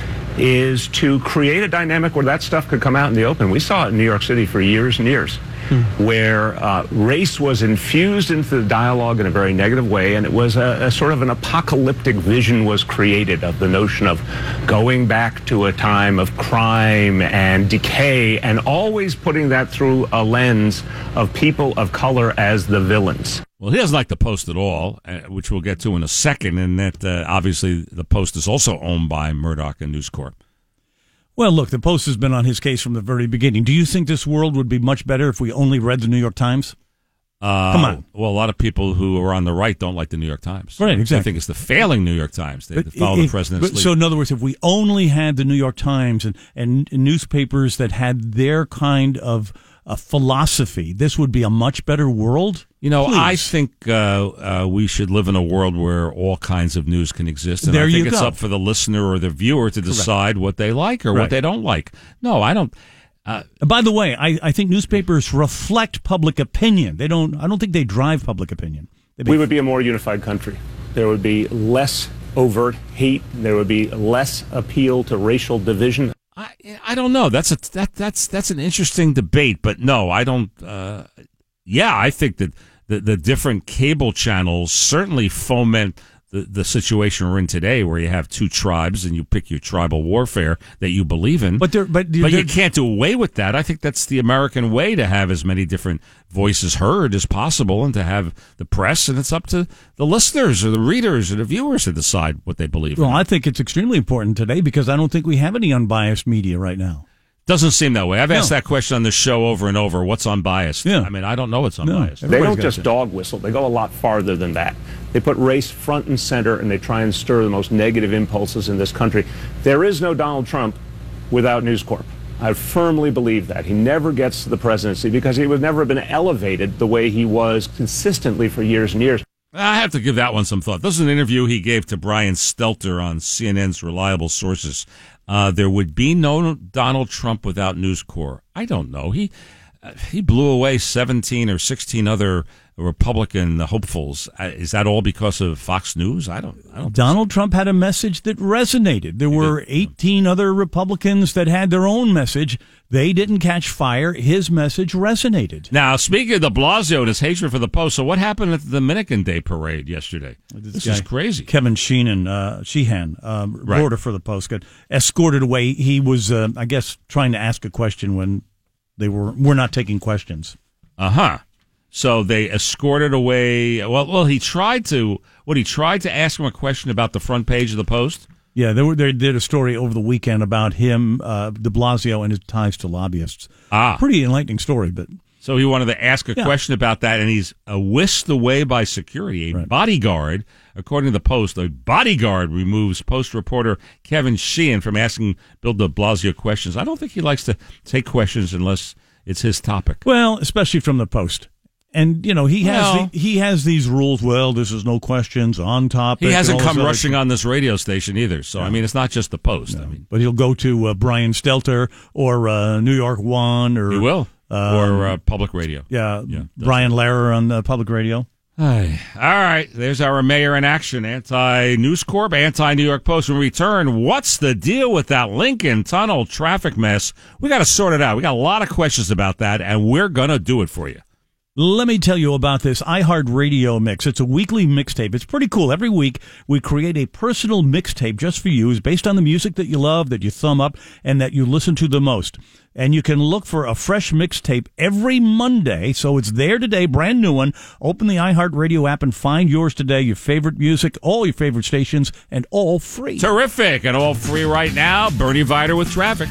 S: is to create a dynamic where that stuff could come out in the open. We saw it in New York City for years and years, hmm. where uh, race was infused into the dialogue in a very negative way, and it was a, a sort of an apocalyptic vision was created of the notion of going back to a time of crime and decay, and always putting that through a lens of people of color as the villains.
C: Well, he doesn't like the Post at all, uh, which we'll get to in a second, and that uh, obviously the Post is also owned by Murdoch and News Corp.
D: Well, look, the Post has been on his case from the very beginning. Do you think this world would be much better if we only read the New York Times?
C: Uh,
D: Come on.
C: Well, a lot of people who are on the right don't like the New York Times.
D: Right, exactly.
C: I think it's the failing New York Times. They,
D: But
C: they follow
D: if-
C: the president's
D: but-
C: lead.
D: So, in other words, if we only had the New York Times and, and newspapers that had their kind of uh, philosophy, this would be a much better world?
C: You know,
D: Please.
C: I think uh, uh, we should live in a world where all kinds of news can exist. And
D: There
C: I think
D: you
C: it's
D: go.
C: up for the listener or the viewer to decide what they like or
D: Right.
C: what they don't like. No, I don't. Uh,
D: By the way, I, I think newspapers reflect public opinion. They don't. I don't think they drive public opinion. They
S: We would be a more unified country. There would be less overt hate. There would be less appeal to racial division.
C: I I don't know. That's a that that's that's an interesting debate, but no, I don't. Uh, yeah, I think that the the different cable channels certainly foment the the situation we're in today, where you have two tribes and you pick your tribal warfare that you believe in.
D: But there, but,
C: but
D: there-
C: you can't do away with that. I think that's the American way to have as many different voices heard as possible, and to have the press, and it's up to the listeners or the readers or the viewers to decide what they believe in.
D: Well, I think it's extremely important today because I don't think we have any unbiased media right now.
C: Doesn't seem that way. I've asked
D: No.
C: that question on the show over and over. What's unbiased?
D: Yeah.
C: I mean, I don't know what's unbiased.
S: They don't just dog whistle. They go a lot farther than that. They put race front and center, and they try and stir the most negative impulses in this country. There is no Donald Trump without News Corp. I firmly believe that. He never gets to the presidency because he would never have been elevated the way he was consistently for years and years.
C: I have to give that one some thought. This is an interview he gave to Brian Stelter on C N N's Reliable Sources. Uh, there would be no Donald Trump without News Corp. I don't know. He uh, he blew away seventeen or sixteen other Republican hopefuls. Uh, is that all because of Fox News? I don't. I don't.
D: Donald Trump had a message that resonated. There were eighteen other Republicans that had their own message. They didn't catch fire. His message resonated.
C: Now, speaking of de Blasio and his hatred for the Post, so what happened at the Dominican Day Parade yesterday? This is
D: guy,
C: crazy.
D: Kevin Sheehan, uh, Sheehan, uh,
C: Right.
D: reporter for the Post, got escorted away. He was, uh, I guess, trying to ask a question when they were were not taking questions.
C: Uh huh. So they escorted away. Well, well, he tried to what he tried to ask him a question about the front page of the Post.
D: Yeah, they, were, they did a story over the weekend about him, uh, de Blasio, and his ties to lobbyists.
C: Ah.
D: Pretty enlightening story, but...
C: So he wanted to ask a
D: Yeah.
C: question about that, and he's uh, whisked away by security. A bodyguard, according to the Post, a bodyguard removes Post reporter Kevin Sheehan from asking Bill de Blasio questions. I don't think he likes to take questions unless it's his topic.
D: Well, especially from the Post. And, you know, he has
C: Well-
D: the, he has these rules. Well, this is no questions on topic.
C: He hasn't
D: and all
C: come
D: this other
C: rushing
D: stuff.
C: on this radio station either. So, I mean, it's not just the Post. I mean,
D: But he'll go to uh, Brian Stelter or uh, New York One or...
C: he will.
D: um,
C: or uh, public radio.
D: Yeah, Brian Lehrer on uh, public radio.
C: Aye. All right, there's our mayor in action. Anti-News Corp, anti-New York Post. When we return, what's the deal with that Lincoln Tunnel traffic mess? We got to sort it out. We got a lot of questions about that, and we're going to do it for you.
D: Let me tell you about this iHeartRadio mix. It's a weekly mixtape. It's pretty cool. Every week, we create a personal mixtape just for you. It's based on the music that you love, that you thumb up, and that you listen to the most. And you can look for a fresh mixtape every Monday. So it's there today, brand new one. Open the iHeartRadio app and find yours today. Your favorite music, all your favorite stations, and all free.
C: Terrific, and all free right now. Bernie Vider with traffic.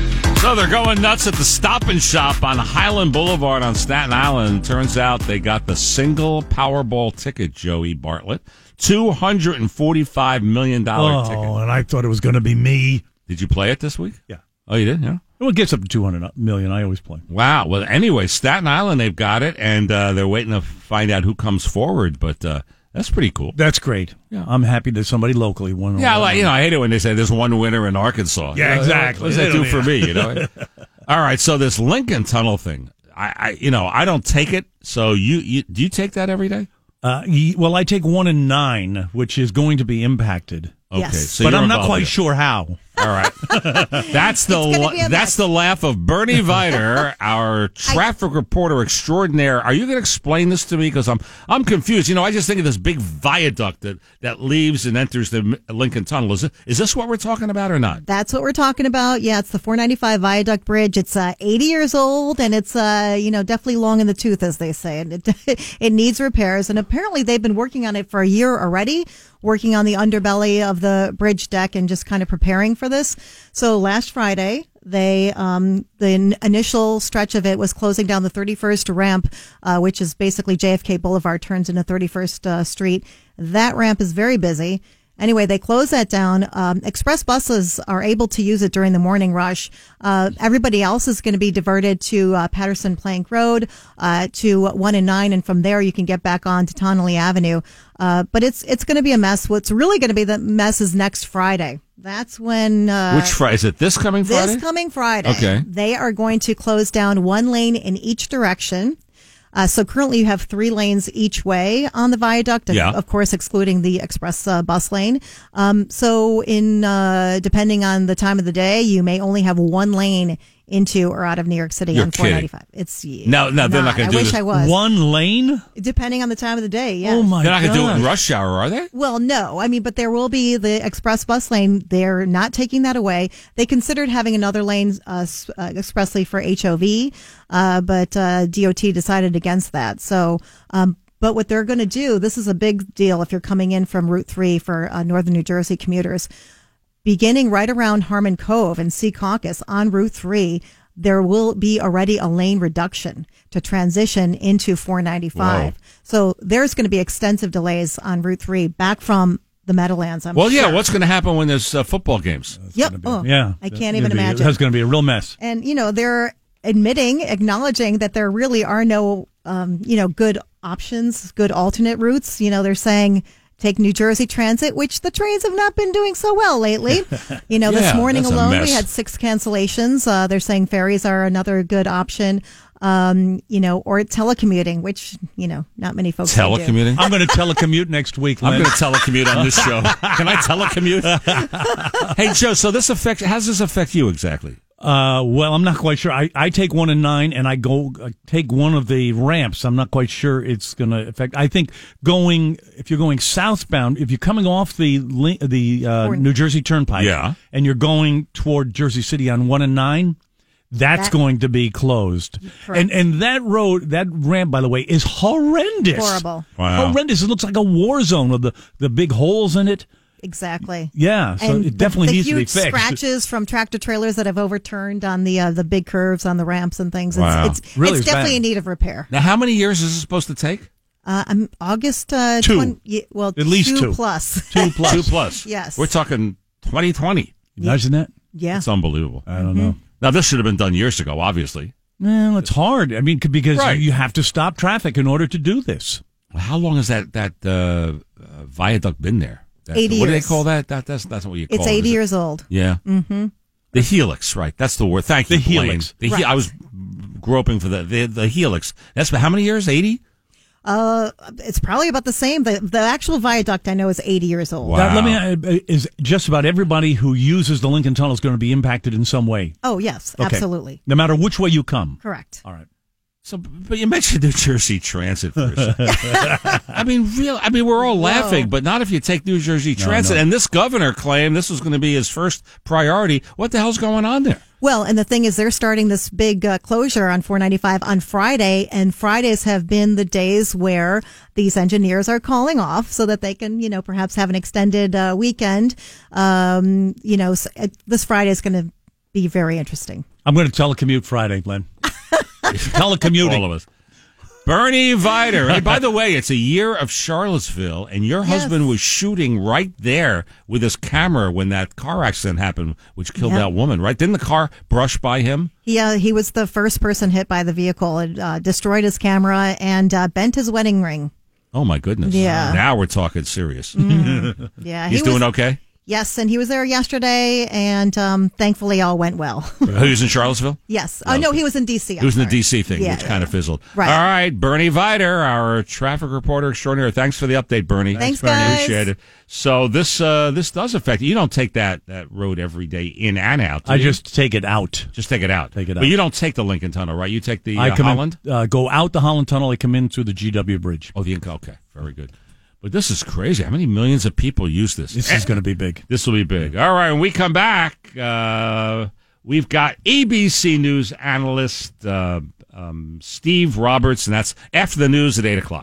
C: So they're going nuts at the Stop and Shop on Highland Boulevard on Staten Island. Turns out they got the single Powerball ticket, Joey Bartlett. two hundred forty-five million dollars
D: Oh,
C: ticket.
D: and I thought it was going to be me.
C: Did you play it this week?
D: Yeah.
C: Oh, you did? Yeah.
D: Well, it gets up to two hundred million. I always play.
C: Wow. Well, anyway, Staten Island, they've got it, and uh, they're waiting to find out who comes forward, but uh, that's pretty cool.
D: That's great.
C: Yeah.
D: I'm happy that somebody locally won.
C: Yeah, like, you know, I hate it when they say there's one winner in Arkansas.
D: Yeah,
C: You know,
D: exactly.
C: What does that do for me, you know? All right, so this Lincoln Tunnel thing, I, I you know, I don't take it, so you, you do you take that every day?
D: Uh, ye- well, I take one in nine, which is going to be impacted.
C: Okay,
A: Yes.
C: so
D: but
C: you're
D: I'm not
C: involved
D: quite
C: in it.
D: sure how.
C: All right. That's the
A: It's gonna be a
C: la- that's
A: mess.
C: the laugh of Bernie Vider, our traffic reporter extraordinaire. Are you going to explain this to me? Because I'm I'm confused. You know, I just think of this big viaduct that, that leaves and enters the M- Lincoln Tunnel. Is it, is this what we're talking about or not?
A: That's what we're talking about. Yeah, it's the four ninety-five Viaduct Bridge. It's uh, eighty years old, and it's uh, you know definitely long in the tooth, as they say. And it it needs repairs. And apparently, they've been working on it for a year already, working on the underbelly of the bridge deck and just kind of preparing for this. So last Friday, they um, the in- initial stretch of it was closing down the thirty-first ramp, uh, which is basically J F K Boulevard turns into thirty-first uh, Street. That ramp is very busy. Anyway, they close that down. Um, express buses are able to use it during the morning rush. Uh, everybody else is going to be diverted to uh, Patterson Plank Road, uh, to one and nine, and from there you can get back on to Tonnelle Avenue. Uh, but it's it's going to be a mess. What's really going to be the mess is next Friday. That's when uh,
C: Which Friday? Is it this coming Friday?
A: this coming Friday.
C: Okay.
A: They are going to close down one lane in each direction. Uh, so currently you have three lanes each way on the viaduct,
C: Yeah.
A: of course, excluding the express uh, bus lane. Um, so in uh, depending on the time of the day, you may only have one lane into or out of New York City
C: You're
A: on four ninety-five.
C: kidding.
A: It's
C: No, no, they're not gonna
A: I
C: do
A: wish
C: this.
A: I was.
D: One lane?
A: Depending on the time of the day, yeah.
D: Oh, my
C: They're not going to do it in
D: gosh.
C: rush hour, are they?
A: Well, no. I mean, but there will be the express bus lane. They're not taking that away. They considered having another lane uh, s- uh, expressly for H O V, uh, but uh, D O T decided against that. So, um, but what they're going to do, this is a big deal if you're coming in from Route three for uh, northern New Jersey commuters. Beginning right around Harmon Cove and Sea Caucus on Route three, there will be already a lane reduction to transition into four ninety-five.
C: Whoa.
A: So there's going to be extensive delays on Route three back from the Meadowlands. I'm
C: Well, yeah.
A: sure.
C: What's going to happen when there's uh, football games?
A: Yep. Oh,
D: Yeah.
A: I
D: That's
A: can't
D: gonna
A: even
D: be-
A: imagine.
D: That's going to be a real mess.
A: And, you know, they're admitting, acknowledging that there really are no, um, you know, good options, good alternate routes. You know, they're saying take New Jersey Transit, which the trains have not been doing so well lately. You know,
C: Yeah,
A: this morning
C: that's a
A: alone, we
C: mess.
A: had six cancellations. Uh, they're saying ferries are another good option. Um, you know, or telecommuting, which, you know, not many folks can do.
C: Telecommuting?
D: I'm going to telecommute next week.
C: I'm
D: Lynn.
C: going to telecommute on this show. Can I telecommute? Hey, Joe, so this affects, how does this affect you exactly?
D: Uh, well, I'm not quite sure. I, I take one and nine, and I go uh, take one of the ramps. I'm not quite sure it's going to affect. I think going if you're going southbound, if you're coming off the li- the uh,
A: Or-
D: New Jersey Turnpike,
C: Yeah.
D: and you're going toward Jersey City on one and nine, That's
A: That-
D: going to be closed.
A: Correct.
D: And and that road, that ramp, by the way, is horrendous.
A: Horrible.
C: Wow.
D: Horrendous. It looks like a war zone with the, the big holes in it.
A: Exactly.
D: Yeah, so
A: and
D: it definitely
A: the, the
D: needs to be
A: huge
D: fixed.
A: scratches from tractor trailers that have overturned on the uh, the big curves on the ramps and things. It's,
C: Wow.
A: it's,
D: Really
A: it's
D: is
A: definitely
D: bad.
A: in need of repair.
C: Now, how many years is this supposed to take?
A: Uh, I'm August uh,
D: Two.
A: twenty, yeah, well,
D: At least two.
A: plus.
D: Two plus.
C: Two plus.
A: Yes.
C: We're talking twenty twenty.
D: Imagine that.
A: Yeah.
C: It's unbelievable.
D: I don't know.
C: Now, this should have been done years ago, obviously.
D: Well, it's hard. I mean, c- because
C: Right.
D: you have to stop traffic in order to do this.
C: How long has that that uh, uh, viaduct been there? That,
A: eighty
C: What do they
A: years.
C: call that? That that's that's not what you call
A: It's
C: it.
A: eighty
C: is it?
A: years old.
C: Yeah.
A: Mm-hmm.
C: The helix, right? That's the word. Thank you,
D: The
C: Blaine.
D: helix.
C: The he-
A: Right.
C: I was groping for the, the the helix. That's how many years? Eighty.
A: Uh, it's probably about the same. The the actual viaduct I know is eighty years old.
C: Wow.
D: That, let me uh, is just about everybody who uses the Lincoln Tunnel is going to be impacted in some way.
A: Oh yes,
D: Okay.
A: absolutely.
D: No matter which way you come.
A: Correct.
D: All right.
C: So, but you mentioned New Jersey Transit for a second. I mean, real. I mean, we're all laughing,
A: Whoa.
C: but not if you take New Jersey
D: No,
C: Transit.
D: no.
C: And this governor claimed this was going to be his first priority. What the hell's going on there?
A: Well, and the thing is, they're starting this big uh, closure on four ninety-five on Friday, and Fridays have been the days where these engineers are calling off so that they can, you know, perhaps have an extended uh, weekend. Um, you know, so, uh, this Friday is going to be very interesting.
D: I'm going to telecommute Friday, Glenn. Telecommuting.
C: All of us. Bernie Vider. Hey, by the way, it's a year of Charlottesville, and your
A: Yes.
C: husband was shooting right there with his camera when that car accident happened, which killed
A: Yep.
C: that woman, right? Didn't the car brush by him?
A: He, uh, he was the first person hit by the vehicle. It uh, destroyed his camera and uh, bent his wedding ring.
C: Oh, my goodness.
A: Yeah.
C: Now we're talking serious.
A: Yeah,
C: He's
A: he
C: doing
A: was,
C: okay?
A: Yes, and he was there yesterday, and um, thankfully all went well.
C: He was in Charlottesville?
A: Yes. Oh, no, he was in D C.
C: He was in the D C thing,
A: Yeah,
C: which
A: yeah,
C: kind of fizzled.
A: Right.
C: All right, Bernie Vider, our traffic reporter extraordinaire. Thanks for the update, Bernie.
A: Thanks,
C: Bernie.
A: guys.
C: Appreciate it. So this uh, this does affect you. You don't take that, that road every day in and out. Do
D: I
C: you?
D: just take it out.
C: just take it out.
D: Take it
C: But
D: out.
C: you don't take the Lincoln Tunnel, right? You take the
D: I
C: uh,
D: come
C: Holland.
D: in, uh, go out the Holland Tunnel. I come in through the G W Bridge.
C: Oh, the okay, very good. But this is crazy. How many millions of people use this?
D: This is going to be big.
C: This will be big. All right, when we come back, uh, we've got A B C News analyst uh, um, Steve Roberts, and that's after the news at eight o'clock.